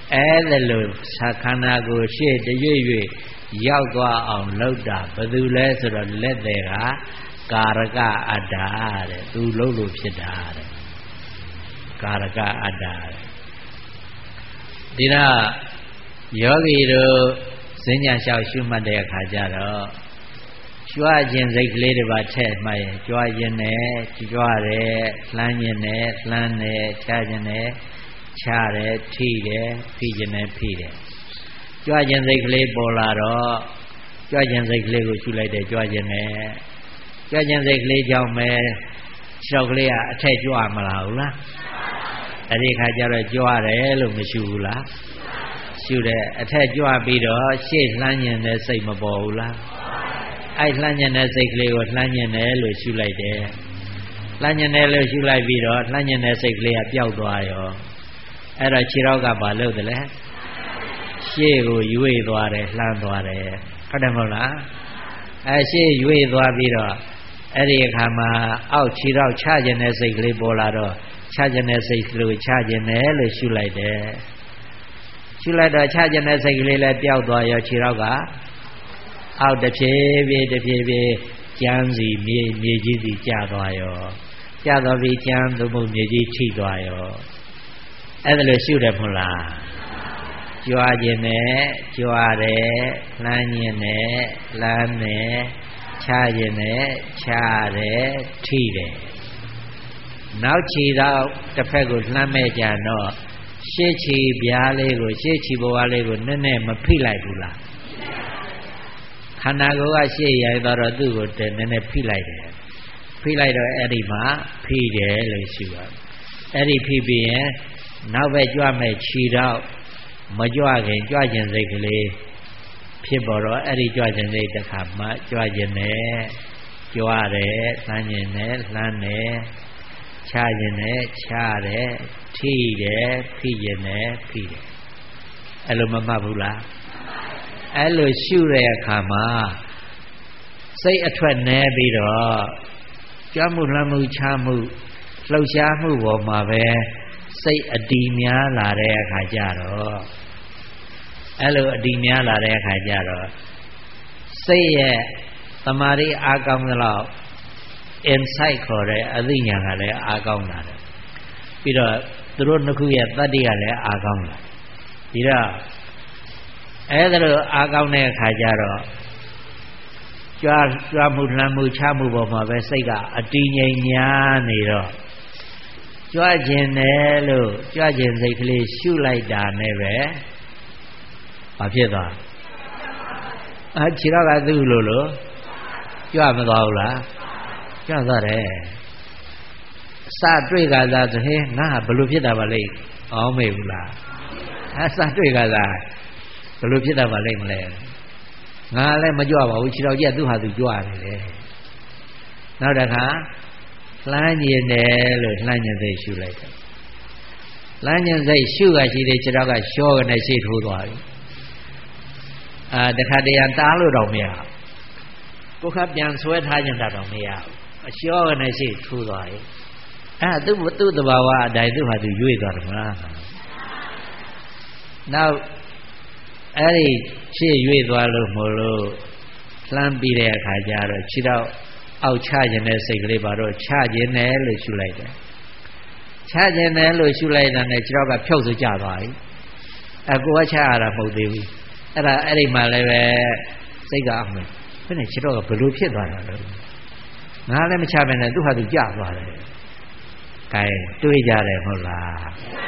အဲ့ဒါလို့ခန္ဓာကိုယ်ရှေ့တရွေ့ရွေ့ရောက်သွားအောင်လုပ်တာဘယ်သူလဲဆိုတော့လက်တွေကကာရကအတ္တတဲ့သူလုပ်လို့ဖြစ်တာတဲ့ကာရကအတ္တတဲ့ဒီတော့ယောဂီတို့စဉ္ညာလျှောက်ရှုမှတ်တဲ့အခါကျတော့ကြွခြင်းစိတ်ကလေးတွေပါထည့်မှရင်ကြွခြင်းနဲ့ကြွတယ်လှမ်းခြင်းနဲ့လှမ်းတယ်ချခြင်းနဲ့ချတယ်ထိတယ်ဖိခြင်းနဲ့ဖိတယ်ကြွခြင်းစိတ်ကလေးပေါ်လာတော့ကြွခြင်းစိတ်ကလေးကိုရှုလိုက်တယ်ကြွခြင်းနဲ့ကြွခြင်းစိတ်ကလေးကြောင့်ပဲလျှောက်ကလေးကအထက်ကြွမလားဟုတ်လားအဲ့ဒီခါကျတော့ကြွတယ်လို့မရှုဘူးလားရှုတယ်အထက်ကြွပြီးတော့ရှေ့လှမ်းခြင်းနဲ့စိတ်မပေါ်ဘူးလားအဲ့လှမ်းခြင်းတဲ့စိတ်ကလေးကိုလှမ်းခြင်းတယ်လို့ရှုလိုက်တယ်လှမ်းခြင်းတယ်လို့ရှုလိုက်ပြီးတော့လှမ်းခြင်းတဲ့စိတ်ကလေးကပျောက်သွားရောအဲ့တော့ခြေထောက်ကဘာလုပ်တယ်လဲရှေ့ကိုရွေ့သွားတယ်လှမ်းသွားတယ်ဟုတ်တယ်မဟုတ်လားအဲ့ရှေ့ရွေ့သွားပြီးတော့အဲ့ဒီအခါမှာအောက်ခြေထောက်ချခြင်းတဲ့စိတ်ကလေးပေါ်လာတော့ချခြင်းတဲ့စိတ်ကလေးကိုချခြင်းတယ်လို့ရှုလိုက်တယ်ရှုလိုက်တော့ချခြင်းတဲ့စိတ်ကလေးလည်းပျောက်သွားရောခြေထောက်ကအောက်တစ်ဖြည်းဖြည်းတစ်ဖြည်းဖြည်းကျမ်းစီမြေမြေကြီးစီကျသွားရောကျသွားပြီးကျမ်းသို့မဟုတ်မြေကြီးထိသွားရောအဲ့ဒါလို့ရှုတယ်မဟုတ်လားကြွားခြင်းနဲ့ကြွားတယ်လှမ်းခြင်းနဲ့လှမ်းတယ်ချခြင်းနဲ့ချတယ်ထိတယ်နောက်ခြေတော့တစ်ဖက်ကိုလှမ်းမဲ့ကြတော့ရှေ့ခြေပြားလေးကိုရှေ့ခြေဘဝလေးကိုနည်းနည်းမဖိလိုက်ဘူးလားခန္ဓာကိုယ်ကရှေ့ရိုက်တော့သူ့ကိုတည်းနည်းနည်းဖိလိုက်တယ်ဖိလိုက်တော့အဲ့ဒီမှာဖိတယ်လို့ရှိပါအဲ့ဒီဖိပြီးရင်နောက်ပဲကြွမဲ့ခြေတော့မကြွခင်ကြွခြင်းစိတ်ကလေးဖြစ်ပေါ်တော့အဲ့ဒီကြွခြင်းစိတ်တစ်ခါမှကြွခြင်းနဲ့ကြွတယ်လှမ်းခြင်းနဲ့လှမ်းတယ်ချခြင်းနဲ့ချတယ်ထိတယ်ဖိခြင်းနဲ့ဖိတယ်အဲ့လိုမမှတ်ဘူးလားအဲ့လိုရှုတဲ့အခါမှာစိတ်အထွက်နေပြီးတော့ကြွမှုလှမ်းမှုချမှုလှုပ်ရှားမှုပေါ်မှာပဲစိတ်အတည်များလာတဲ့အခါကျတော့အဲ့လိုအတည်များလာတဲ့အခါကျတော့စိတ်ရဲ့တမာရီအားကောင်းသလောက် insight ခေါ်တဲ့အသိဉာဏ်ကလည်းအားကောင်းလာတယ်ပြီးတော့သူတို့နှစ်ခုရဲ့တတ္တိကလည်းအားကောင်းလာဒီတော့အဲ့ဒါလိုအားကောင်းတဲ့အခါကျတော့ကြွားကြွားမှုလှမ်းမှုချမှုပေါ်မှာပဲစိတ်ကအတည်ငြိမ်များနေတော့ကြွားခြင်းနဲ့လို့ကြွားခြင်းစိတ်ကလေးရှုလိုက်တာနဲ့ပဲဘာဖြစ်သွားအခြေတော့ကသူ့လို့လို့ကြွမသွားဘူးလားကြွသွားတယ်စတွေ့ကစားဆိုဟဲ့ငါဘယ်လိုဖြစ်တာပါလဲအောင်းမေဘူးလားအစတွေ့ကစားဘယ်လိုဖြစ်တာပါလဲမလဲငါလည်းမကြွပါဘူးခြေတော်ကြီးကသူ့ဟာသူကြွနေတယ်နောက်တစ်ခါလှမ်းကျင်တယ်လို့လှမ်းကျင်စိတ်ရှုလိုက်တယ်လှမ်းကျင်စိတ်ရှုကရှိတယ်ခြေတော်ကရှောကနေရှေ့ထိုးသွားပြီအာတခါတည်းတားလို့တော့မရဘူးကိုယ်ကပြန်ဆွဲထားခြင်းတော့မရဘူးအရှောကနေရှေ့ထိုးသွားပြီအဲ့သူ့သူ့တဘာဝအတိုင်းသူ့ဟာသူရွေ့သွားတယ်မလားနောက်အဲ့ဒီရှေ့ရွေ့သွားလို့မလို့လှမ်းပြီးတဲ့အခါကျတော့ခြေတော့အောက်ချခြင်းနဲ့စိတ်ကလေးပါတော့ချခြင်းနဲ့လို့ရှုလိုက်တယ်ချခြင်းနဲ့လို့ရှုလိုက်တာနဲ့ခြေတော့ကဖြုတ်စကြသွားပြီအကိုကချရတာမဟုတ်သေးဘူးအဲ့ဒါအဲ့ဒီမှာလည်းပဲစိတ်ကအမှန်ဘယ်နဲ့ခြေတော့ကဘယ်လိုဖြစ်သွားတာလဲငါလည်းမချပဲနဲ့သူ့ဟာသူကြသွားတယ်ကဲတွေးကြတယ်မဟုတ်လား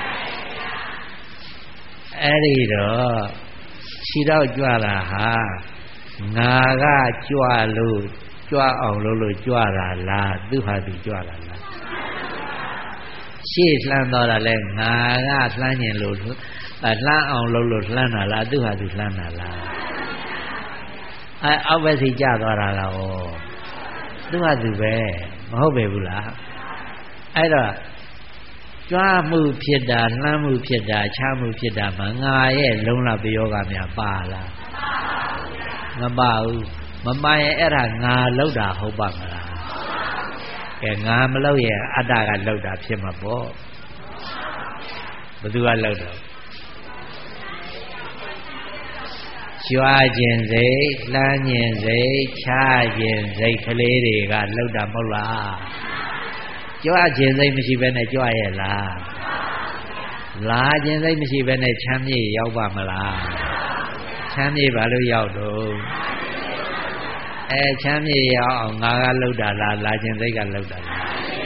အဲ့ဒီတော့ခြေတော့ကြွလာဟာငါကကြွလို့ကြွအောင်လို့လို့ကြွတာလားသူ့ဟာသူကြွလာလားရှေ့လှမ်းတော့တာလဲငါကလှမ်းကျင်လို့လှမ်းအောင်လို့လို့လှမ်းတာလားသူ့ဟာသူလှမ်းတာလားအဲအောက်ဘက်စီကျသွားတာလားဩသူ့ဟာသူပဲမဟုတ်ပဲဘူးလားအဲ့တော့ကြွားမှုဖြစ်တာလှမ်းမှုဖြစ်တာချမှုဖြစ်တာမှာငါရဲ့လုံလပယောဂများပါလားမပါဘူးမပါရင်အဲ့ဒါငါလောက်တာဟုတ်ပါမလားကဲငါမလောက်ရင်အတ္တကလောက်တာဖြစ်မှာပေါ့ဘယ်သူကလောက်တော့ကြွားခြင်းစိတ်လှမ်းခြင်းစိတ်ချခြင်းစိတ်ကလေးတွေကလှုပ်တာမဟုတ်လားကြွားခြင်းစိတ်မရှိဘဲနဲ့ကြွားရဲ့လားလာခြင်းစိတ်မရှိဘဲနဲ့ချမ်းမြေ့ရောက်ပါမလားချမ်းမြေ့ပါလို့ရောက်တော့အဲချမ်းမြေ့ရောက်အောင်ငါကလှုပ်တာလားလာခြင်းစိတ်ကလှုပ်တာလား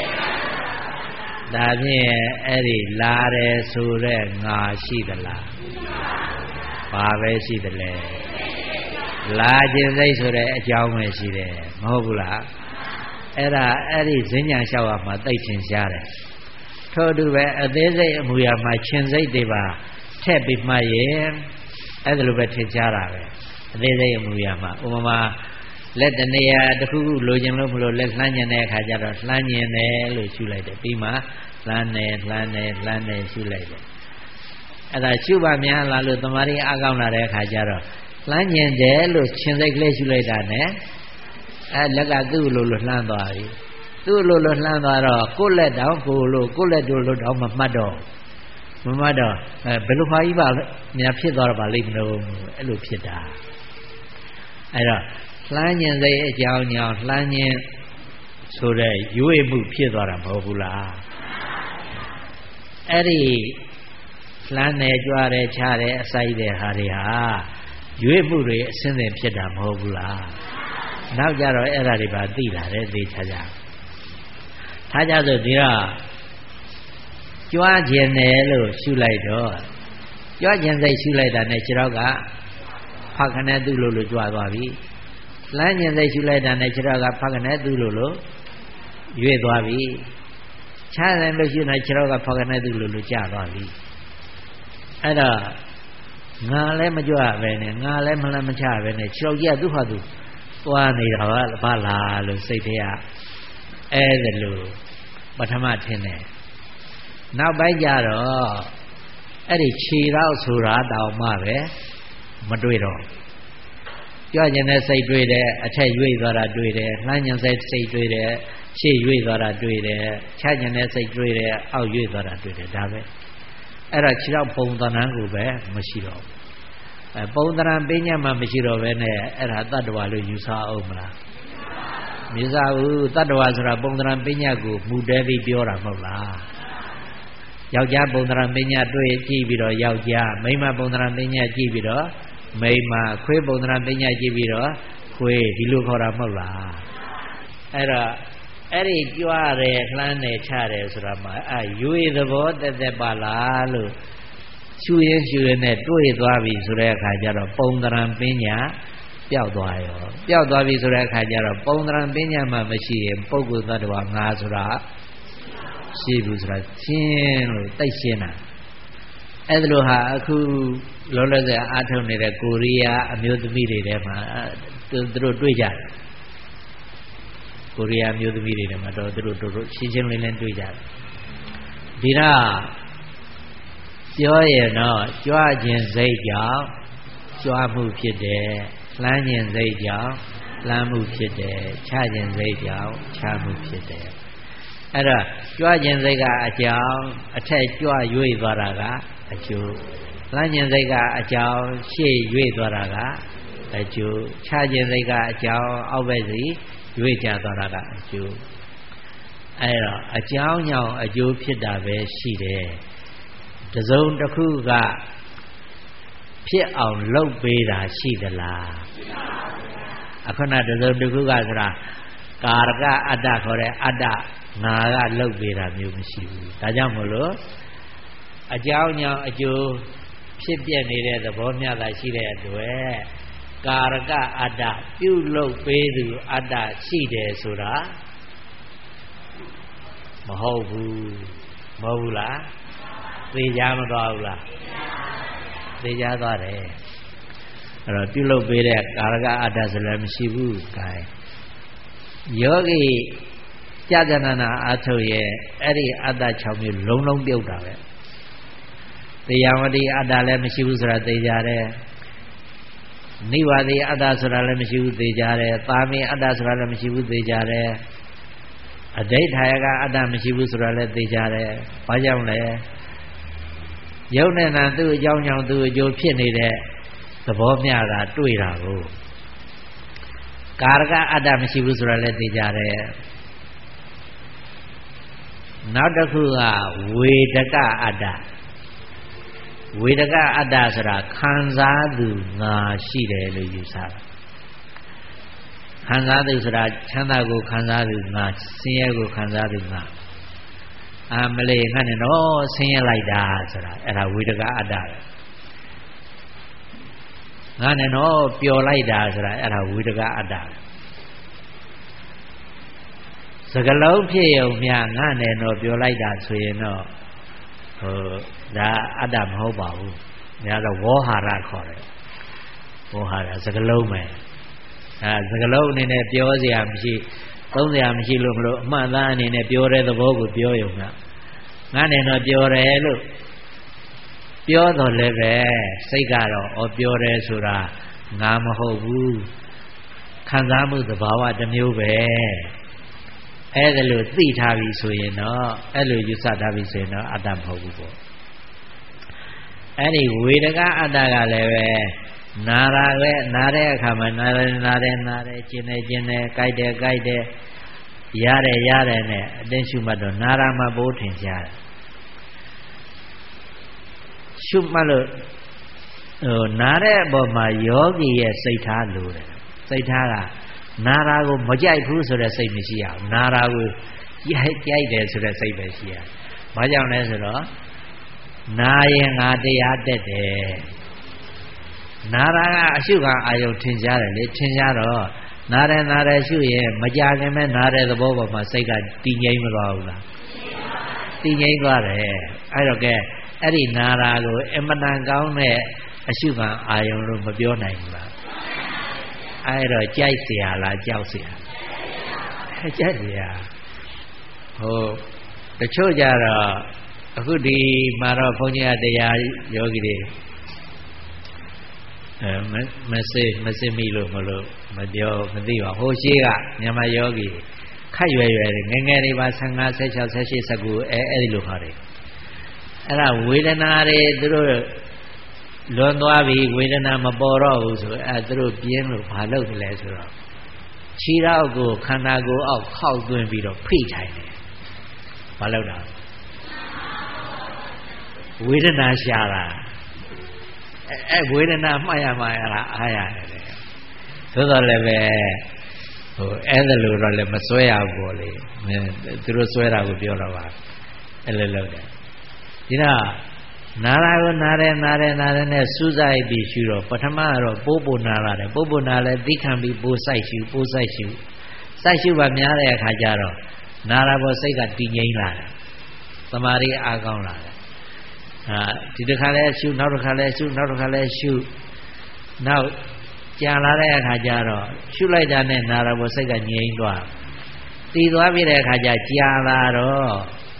ဒါဖြင့်အဲ့ဒီလာတယ်ဆိုတဲ့ငါရှိသလားဘာပဲရှိတယ်လဲလာခြင်းစိတ်ဆိုတဲ့အကြောင်းပဲရှိတယ်မဟုတ်ဘူးလားအဲ့ဒါအဲ့ဒီဈဉ္ညာလျှောက်ရမှာသိချင်းရှားတယ်ထို့တူပဲအသေးစိတ်အမူအရာမှာခြင်းစိတ်တွေပါထည့်ပြီးမှရင်အဲ့ဒါလိုပဲထင်ရှားတာပဲအသေးစိတ်အမူအရာမှာဥပမာလက်တနေရာတစ်ခုခုလိုချင်လို့မလို့လက်လှမ်းညင်တဲ့အခါကျတော့လှမ်းညင်တယ်လို့ရှုလိုက်တယ်ပြီးမှလှမ်းတယ်လှမ်းတယ်လှမ်းတယ်ရှုလိုက်တယ်အဲ့ဒါရှုပါများလားလို့တမာရီအကောင်းလာတဲ့အခါကျတော့လှမ်းညင်တယ်လို့ရှင်စိတ်ကလေးရှုလိုက်တာ ਨੇ အဲလက်ကသူ့လိုလိုလှမ်းသွားပြီသူ့လိုလိုလှမ်းသွားတော့ကိုယ့်လက်တောင်ကိုလိုကိုယ့်လက်တို့လိုတောင်မမှတ်တော့မမှတ်တော့အဲဘယ်လိုမှကြီးပါများဖြစ်သွားတော့ဗာလိမ့်မလို့အဲ့လိုဖြစ်တာအဲ့တော့လှမ်းညင်စိတ်အကြောင်းကြောင့်လှမ်းညင်ဆိုတဲ့ရွေ့မှုဖြစ်သွားတာမဟုတ်ဘူးလားအဲ့ဒီလှမ်းတယ်ကြွားတယ်ချတယ်အစိုက်တယ်ဟာတွေဟာရွေ့မှုတွေအစင်းစင်ဖြစ်တာမဟုတ်ဘူးလားနောက်ကြတော့အဲ့ဒါတွေပါသိလာတယ်သိချာချာထားကြဆိုဒီတော့ကြွားခြင်းတယ်လို့ရှုလိုက်တော့ကြွားခြင်းစိတ်ရှုလိုက်တာနဲ့ခြေတော့ကဖခနဲ့သူ့လိုလိုကြွားသွားပြီလှမ်းခြင်းစိတ်ရှုလိုက်တာနဲ့ခြေတော့ကဖခနဲ့သူ့လိုလိုရွေ့သွားပြီချတယ်လို့ရှုနေခြေတော့ကဖခနဲ့သူ့လိုလိုကျသွားပြီအဲ့တော့ငါလည်းမကြွပဲနဲ့ငါလည်းမလန်းမချပဲနဲ့ခြေတော့ကြီးကသူ့ဟာသူသွားနေတာပါဘာလားလို့စိတ်ထဲကအဲ့ဒါလို့ပထမထင်တယ်နောက်ပိုင်းကျတော့အဲ့ဒီခြေတော့ဆိုတာတောင်မှပဲမတွေ့တော့ကြွကျင်တဲ့စိတ်တွေ့တယ်အထက်ရွေ့သွားတာတွေ့တယ်လှမ်းကျင်တဲ့စိတ်တွေ့တယ်ရှေ့ရွေ့သွားတာတွေ့တယ်ချကျင်တဲ့စိတ်တွေ့တယ်အောက်ရွေ့သွားတာတွေ့တယ်ဒါပဲအဲ့တော့ခြေတော့ပုံသဏ္ဍာန်ကိုပဲမရှိတော့ဘူးအဲပုံသဏ္ဍာန်ပညာမှမရှိတော့ဘဲနဲ့အဲ့ဒါတတ္တဝါလို့ယူဆအောင်မလားမယူဆဘူးတတ္တဝါဆိုတာပုံသဏ္ဍာန်ပညာကိုမူတဲပြီးပြောတာမဟုတ်လားယောက်ျားပုံသဏ္ဍာန်ပညာတွေ့ကြည့်ပြီးတော့ယောက်ျားမိန်းမပုံသဏ္ဍာန်ပညာကြည့်ပြီးတော့မိန်းမခွေးပုံသဏ္ဍာန်ပညာကြည့်ပြီးတော့ခွေးဒီလိုခေါ်တာမဟုတ်လားအဲ့တော့အဲ့ဒီကြွားတယ်လှမ်းတယ်ချတယ်ဆိုတာမှာအဲရွေသဘောတက်တက်ပါလားလို့ရှုရင်ရှုရင်နဲ့တွေ့သွားပြီဆိုတဲ့အခါကျတော့ပုံသဏ္ဍာန်ပညာပျောက်သွားရောပျောက်သွားပြီဆိုတဲ့အခါကျတော့ပုံသဏ္ဍာန်ပညာမှမရှိရင်ပုဂ္ဂိုလ်သတ္တဝါငါဆိုတာရှိဘူးဆိုတာရှင်းလို့တိတ်ရှင်းတာအဲ့ဒါလိုဟာအခုလောလောဆယ်အားထုတ်နေတဲ့ကိုရီးယားအမျိုးသမီးတွေထဲမှာသူတို့တွေ့ကြတယ်ကိုရီးယားမျိုးသမီးတွေထဲမှာတော့သူတို့တို့ရှင်းရှင်းလင်းလင်းတွေ့ကြတယ်ဒီတော့ပြောရင်တော့ကြွခြင်းစိတ်ကြောင့်ကြွမှုဖြစ်တယ်လှမ်းခြင်းစိတ်ကြောင့်လှမ်းမှုဖြစ်တယ်ချခြင်းစိတ်ကြောင့်ချမှုဖြစ်တယ်အဲ့တော့ကြွခြင်းစိတ်ကအကြောင်းအထက်ကြွရွေ့သွားတာကအကျိုးလှမ်းခြင်းစိတ်ကအကြောင်းရှေ့ရွေ့သွားတာကအကျိုးချခြင်းစိတ်ကအကြောင်းအောက်ဘက်စီရွေ့ကျသွားတာကအကျိုးအဲ့တော့အကြောင်းကြောင့်အကျိုးဖြစ်တာပဲရှိတယ်တစုံတစ်ခုကဖြစ်အောင်လုပ်ပေးတာရှိသလားအခုနတစုံတစ်ခုကဆိုတာကာရကအတ္တခေါ်တဲ့အတ္တငါကလုပ်ပေးတာမျိုးမရှိဘူးဒါကြောင့်မလို့အကြောင်းကြောင့်အကျိုးဖြစ်ပြနေတဲ့သဘောမျှတာရှိတဲ့အတွက်ကာရကအတ္တပြုလုပ်ပေးသူအတ္တရှိတယ်ဆိုတာမဟုတ်ဘူးမဟုတ်ဘူးလားသိကြမသွားဘူးလားသိကြသွားတယ်အဲ့တော့ပြုလုပ်ပေးတဲ့ကာရကအတ္တဆိုလည်းမရှိဘူး gain ယောဂီကြာကြနာနာအာထုတ်ရဲ့အဲ့ဒီအတ္တ၆မျိုးလုံးလုံးပြုတ်တာပဲတရားဝတိအတ္တလည်းမရှိဘူးဆိုတာသိကြတယ်နိဝါဒီအတ္တဆိုတာလည်းမရှိဘူးသိကြတယ်သာမင်အတ္တဆိုတာလည်းမရှိဘူးသိကြတယ်အဋိဌာယကအတ္တမရှိဘူးဆိုတာလည်းသိကြတယ်ဘာကြောင့်လဲယုံနဲ့နာသူ့အကြောင်းကြောင့်သူ့အကျိုးဖြစ်နေတဲ့သဘောမျှတာတွေ့တာကိုကာရကအတ္တမရှိဘူးဆိုတာလည်းသိကြတယ်နောက်တစ်ခုကဝေဒကအတ္တဝေဒကအတ္တဆိုတာခံစားသူငါရှိတယ်လို့ယူဆတာခံစားသူဆိုတာချမ်းသာကိုခံစားသူငါဆင်းရဲကိုခံစားသူငါအာမလေးငါနဲ့တော့ဆင်းရဲလိုက်တာဆိုတာအဲ့ဒါဝေဒကအတ္တပဲငါနဲ့တော့ပျော်လိုက်တာဆိုတာအဲ့ဒါဝေဒကအတ္တပဲစကလုံးဖြစ်ရုံမြငါနဲ့တော့ပျော်လိုက်တာဆိုရင်တော့ဟိုဒါအတ္တမဟုတ်ပါဘူးညာတော့ဝေါဟာရခေါ်တယ်ဝေါဟာရစကလုံးပဲအဲစကလုံးအနေနဲ့ပြောစရာမရှိသုံးစရာမရှိလို့မလို့အမှန်သားအနေနဲ့ပြောတဲ့သဘောကိုပြောရုံကငါနဲ့တော့ပြောတယ်လို့ပြောတော့လည်းပဲစိတ်ကတော့ဩပြောတယ်ဆိုတာငါမဟုတ်ဘူးခံစားမှုသဘာဝတစ်မျိုးပဲအဲ့ဒါလို့သိထားပြီဆိုရင်တော့အဲ့လိုယူဆထားပြီဆိုရင်တော့အတ္တမဟုတ်ဘူးပေါ့အဲ့ဒီဝေဒကအတ္တကလည်းပဲနာရာပဲနာတဲ့အခါမှာနာတယ်နာတယ်နာတယ်ကျင်တယ်ကျင်တယ်ကြိုက်တယ်ကြိုက်တယ်ရတယ်ရတယ်နဲ့အသိရှုမှတ်တော့နာရာမှာပိုးထင်ရှားတယ်ရှုမှတ်လို့ဟိုနာတဲ့အပေါ်မှာယောဂီရဲ့စိတ်ထားလိုတယ်စိတ်ထားကနာရာကိုမကြိုက်ဘူးဆိုတဲ့စိတ်မရှိရဘူးနာရာကိုကြိုက်ကြိုက်တယ်ဆိုတဲ့စိတ်ပဲရှိရဘာကြောင့်လဲဆိုတော့နာရင်ငါတရားတက်တယ်နာရာကအရှုခံအာယုံထင်ရှားတယ်လေထင်ရှားတော့နားတယ်နားတယ်ရှုရင်မကြခင်မဲ့နားတဲ့သဘောပေါ်မှာစိတ်ကတည်ငြိမ်မသွားဘူးလားတည်ငြိမ်သွားတယ်အဲ့တော့ကဲအဲ့ဒီနာရာကိုအမတန်ကောင်းတဲ့အရှုခံအာယုံလို့မပြောနိုင်ဘူးလားအဲ့တော့ကြိုက်เสียလားကြောက်เสียကြိုက်เสียဟိုတချို့ကြတော့အခုဒီမှာတော့ဘုန်းကြီးကတရားယောဂီတွေအဲမစစ်မစစ်မိလို့မလို့မပြောမသိပါဟိုရှိကမြန်မာယောဂီခက်ရွယ်ရွယ်ငယ်ငယ်လေးပါဆယ်ငါး ဆယ်ခြောက် ဆယ်ရှစ် ဆယ်ကိုအဲအဲ့ဒီလိုခါတယ်အဲ့ဒါဝေဒနာတွေသူတို့လွန်သွားပြီဝေဒနာမပေါ်တော့ဘူးဆိုအဲသူတို့ပြင်းလို့ဘာလုပ်တယ်လဲဆိုတော့ခြေထောက်ကိုခန္ဓာကိုယ်အောက်ခောက်သွင်းပြီးတော့ဖိထိုင်တယ်ဘာလုပ်တာဝေဒနာရှာတာအဲဝေဒနာမှတ်ရမှရတာအားရတယ်သို့တော်လည်းပဲဟိုအဲ့ဒါလိုတော့လည်းမစွဲရဘူးပေါ့လေသူတို့စွဲတာကိုပြောတော့ပါအဲ့လိုလုပ်တယ်ဒီတော့နာရာကိုနာတယ်နာတယ်နာတယ်နဲ့စူးစိုက်ပြီးရှုတော့ပထမကတော့ပိုးပိုနာလာတယ်ပိုးပိုနာလဲသိခံပြီးပိုးဆိုင်ရှုပိုးဆိုင်ရှုစိုက်ရှုပါများတဲ့အခါကျတော့နာရာဘောစိတ်ကတည်ငြိမ်လာတယ်သမာဓိအားကောင်းလာတယ်အာဒီတစ်ခါလဲရှုနောက်တစ်ခါလဲရှုနောက်တစ်ခါလဲရှုနောက်ကြာလာတဲ့အခါကျတော့ရှုလိုက်တာနဲ့နာရာဘောစိတ်ကငြိမ်သွားတည်သွားပြီတဲ့အခါကျကြာလာတော့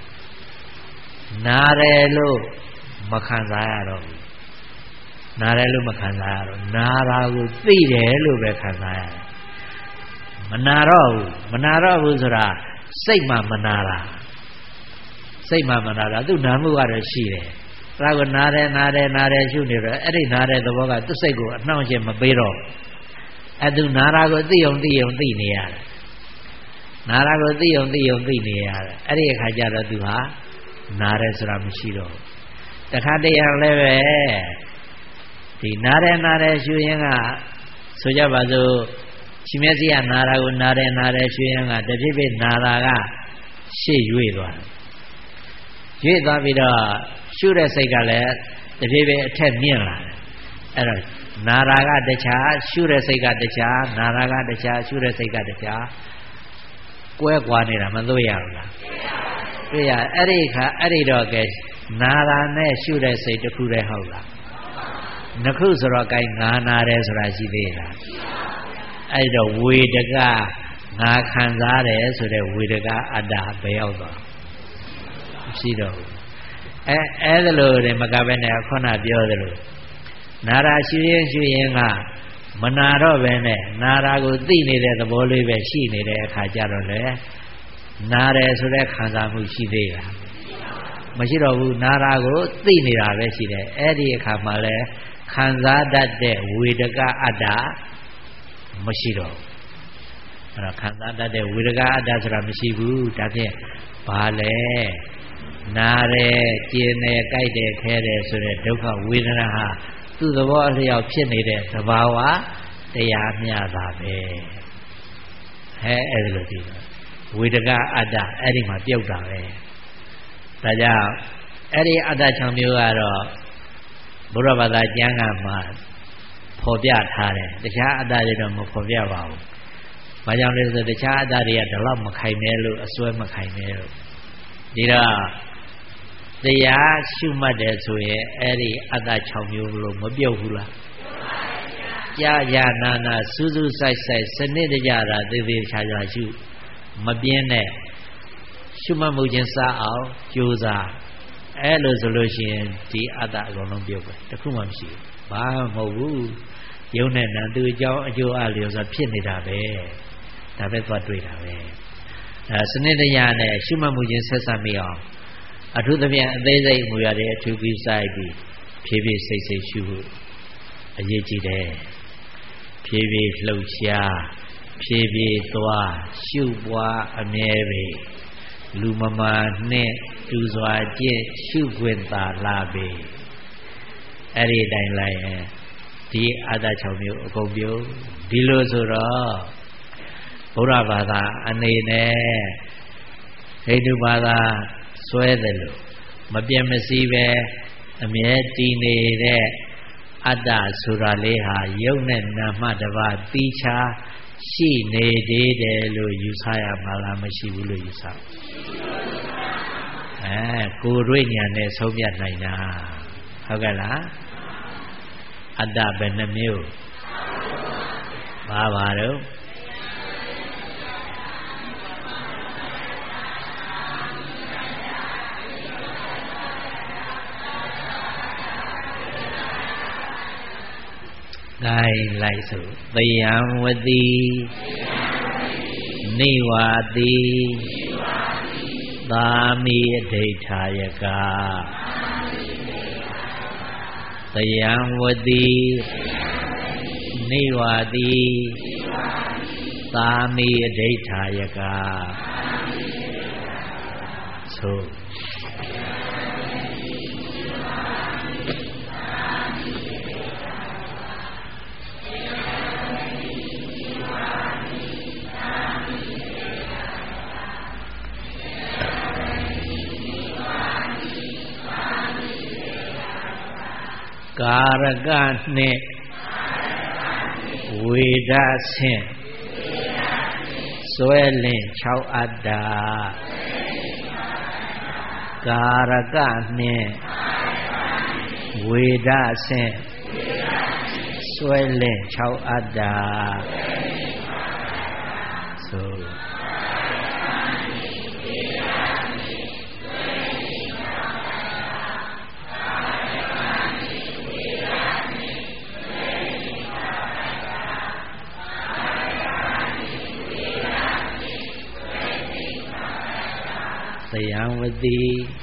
နာတယ်လို့မခံစားရတော့ဘူးနာတယ်လို့မခံစားရတော့နာတာကိုသိတယ်လို့ပဲခံစားရတယ်မနာတော့ဘူးမနာတော့ဘူးဆိုတာစိတ်မှမနာတာစိတ်မှမနာတာသူနာမှုကတော့ရှိတယ်ဒါကနာတယ်နာတယ်နာတယ်ရှုနေတော့အဲ့ဒီနာတဲ့သဘောကသူ့စိတ်ကိုအနှောင့်အယှက်မပေးတော့အဲ့သူနာတာကိုသိအောင်သိအောင်သိနေရတယ်နာတာကိုသိအောင်သိအောင်သိနေရတယ်အဲ့ဒီအခါကျတော့သူဟာနာတယ်ဆိုတာမရှိတော့တခါတည်းရလည်းပဲဒီနာတယ်နာတယ်ရှုရင်းကဆိုကြပါစို့ရှင်မျက်စိကနာတာကိုနာတယ်နာတယ်ရှုရင်းကတဖြည်းဖြည်းနာတာကရှေ့ရွေ့သွားတယ်ရွေ့သွားပြီးတော့ရှုတဲ့စိတ်ကလည်းတဖြည်းဖြည်းအထက်မြင့်လာတယ်အဲ့တော့နာတာကတခြားရှုတဲ့စိတ်ကတခြားနာတာကတခြားရှုတဲ့စိတ်ကတခြားကွဲကွာနေတာမသိရဘူးလားတွေ့ရအဲ့ဒီခါအဲ့ဒီတော့ကဲနာတာနဲ့ရှုတဲ့စိတ်တစ်ခုတည်းဟုတ်လားနှစ်ခုဆိုတော့ gain ငါနာတယ်ဆိုတာရှိသေးလားအဲ့တော့ဝေဒကငါခံစားတယ်ဆိုတဲ့ဝေဒကအတ္တဘယ်ရောက်သွားမရှိတော့ဘူးအဲအဲ့ဒါလို့တွေမကပဲနဲ့ခုနပြောသလိုနာရာရှုရင်ရှုရင်ကမနာတော့ပဲနဲ့နာရာကိုသိနေတဲ့သဘောလေးပဲရှိနေတဲ့အခါကျတော့လေနာတယ်ဆိုတဲ့ခံစားမှုရှိသေးလားမရှိတော့ဘူးနာရာကိုသိနေတာပဲရှိတယ်အဲ့ဒီအခါမှာလဲခံစားတတ်တဲ့ဝေဒကအတ္တမရှိတော့အဲ့တော့ခံစားတတ်တဲ့ဝေဒကအတ္တဆိုတာမရှိဘူးဒါဖြင့်ဘာလဲနာတယ်ကျင်တယ်ကြိုက်တယ်ခဲတယ်ဆိုတဲ့ဒုက္ခဝေဒနာဟာသူ့သဘောအလျောက်ဖြစ်နေတဲ့သဘာဝတရားမျှတာပဲဟဲ့အဲ့လိုဒီဝေဒကအတ္တအဲ့ဒီမှာပြုတ်တာပဲဒါကြောင့်အဲ့ဒီအတ္တ၆မျိုးကတော့ဘုရားဘာသာကျမ်းဂန်မှာဖော်ပြထားတယ်တခြားအတ္တတွေတော့မဖော်ပြပါဘူး။ဘာကြောင့်လဲဆိုတခြားအတ္တတွေကဒီလောက်မခိုင်မဲလို့အစွဲမခိုင်မဲလို့ဒီတော့တရားရှုမှတ်တယ်ဆိုရင်အဲ့ဒီအတ္တ၆မျိုးလို့မပြုတ်ဘူးလားကြာကြာနာနာစူးစူးဆိုင်ဆိုင်စနစ်တကျတာသေသေးချာချာရှုမပြင်းနဲ့ရှုမှတ်မှုချင်းစားအောင်ကြိုးစားအဲ့လိုဆိုလို့ရှိရင်ဒီအတ္တအကုန်လုံးပြုတ်ပဲတခုမှမရှိဘူးဘာမှမဟုတ်ဘူးယုံနဲ့နာသူအကြောင်းအကျိုးအလျော်စွာဖြစ်နေတာပဲဒါပဲသွားတွေ့တာပဲအဲစနစ်တကျနဲ့ရှုမှတ်မှုချင်းဆက်ဆက်မိအောင်အထူးသဖြင့်အသေးစိတ်မူရတဲ့အထူးကြီးစိုက်ပြီးဖြည်းဖြည်းစိတ်စိတ်ရှုဖို့အရေးကြီးတယ်ဖြည်းဖြည်းလှုပ်ရှားဖြည်းဖြည်းသွားရှုပွားအမြဲပဲလူမမာနဲ့တူစွာကျင့်ရှုခွင့်သာလာပေအဲ့ဒီတိုင်းလိုက်ရင်ဒီအတ္တ၆မျိုးအကုန်ပြုတ်ဒီလိုဆိုတော့ဘုရားဘာသာအနေနဲ့ဟိန္ဒူဘာသာစွဲတယ်လို့မပြတ်မစည်းပဲအမြဲတည်နေတဲ့အတ္တဆိုတာလေးဟာယုတ်နဲ့နာမတပါးတိချာရှိနေသေးတယ်လို့ယူဆရမှာလားမရှိဘူးလို့ယူဆအဲကိုယ်တွေ့ညာနဲ့ဆုံးဖြတ်နိုင်တာဟုတ်ကဲ့လားအတ္တဘယ်နှမျိုးပါပါတော့ဂိုင်းလိုက်ဆိုသယံဝတိနိဝါတိသာမိအဋိဋ္ဌာယကသယံဝတိနိဝါတိသာမိအဋိဋ္ဌာယကသို့ကာရကနှင့်ဝေဒဆင့်စွဲလင့်၆အတ္တကာရကနှင့်ဝေဒဆင့်စွဲလင့်၆အတ္တသို့သယံဝတိ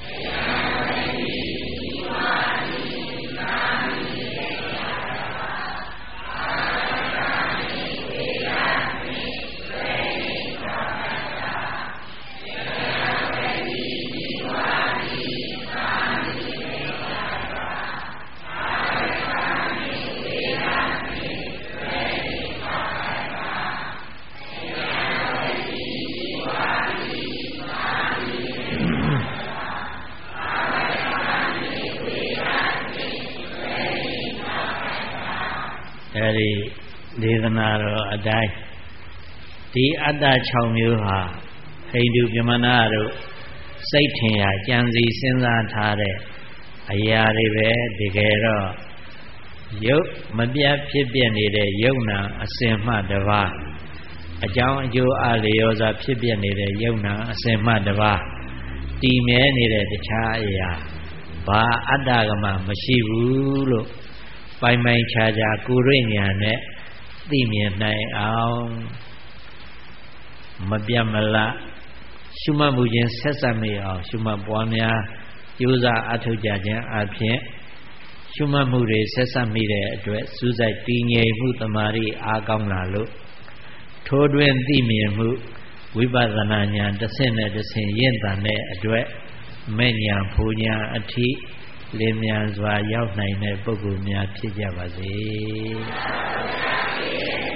အဲဒီဒေသနာတော်အတိုင်းဒီအတ္တ၆မျိုးဟာဟိန္ဒူဗြဟ္မဏတို့စိတ်ထင်ရာကြံစည်စဉ်းစားထားတဲ့အရာတွေပဲတကယ်တော့ယုတ်မပြတ်ဖြစ်ပြနေတဲ့ယုတ်နာအစင်မှတပါးအကြောင်းအကျိုးအလျော်စွာဖြစ်ပြနေတဲ့ယုတ်နာအစင်မှတပါးတည်မြဲနေတဲ့တခြားအရာဘာအတ္တကမှမရှိဘူးလို့ပိုင်ပိုင်ခြားခြားကိုယ်ရဉာဏ်နဲ့သိမြင်နိုင်အောင်မပြတ်မလတ်ရှုမှတ်မှုချင်းဆက်ဆက်မိအောင်ရှုမှတ်ပွားများကြိုးစားအထောက်ကြခြင်းအပြင်ရှုမှတ်မှုတွေဆက်ဆက်မိတဲ့အတွက်စူးစိုက်တည်ငြိမ်မှုတမာရီအားကောင်းလာလို့ထိုးတွင်သိမြင်မှုဝိပဿနာဉာဏ်တစ်ဆင့်နဲ့တစ်ဆင့်ရင့်တန်တဲ့အတွက်မဲ့ဉာဏ်ဖူဉာဏ်အထိလင်းမြန်စွာရောက်နိုင်တဲ့ပုဂ္ဂိုလ်များဖြစ်ကြပါစေ။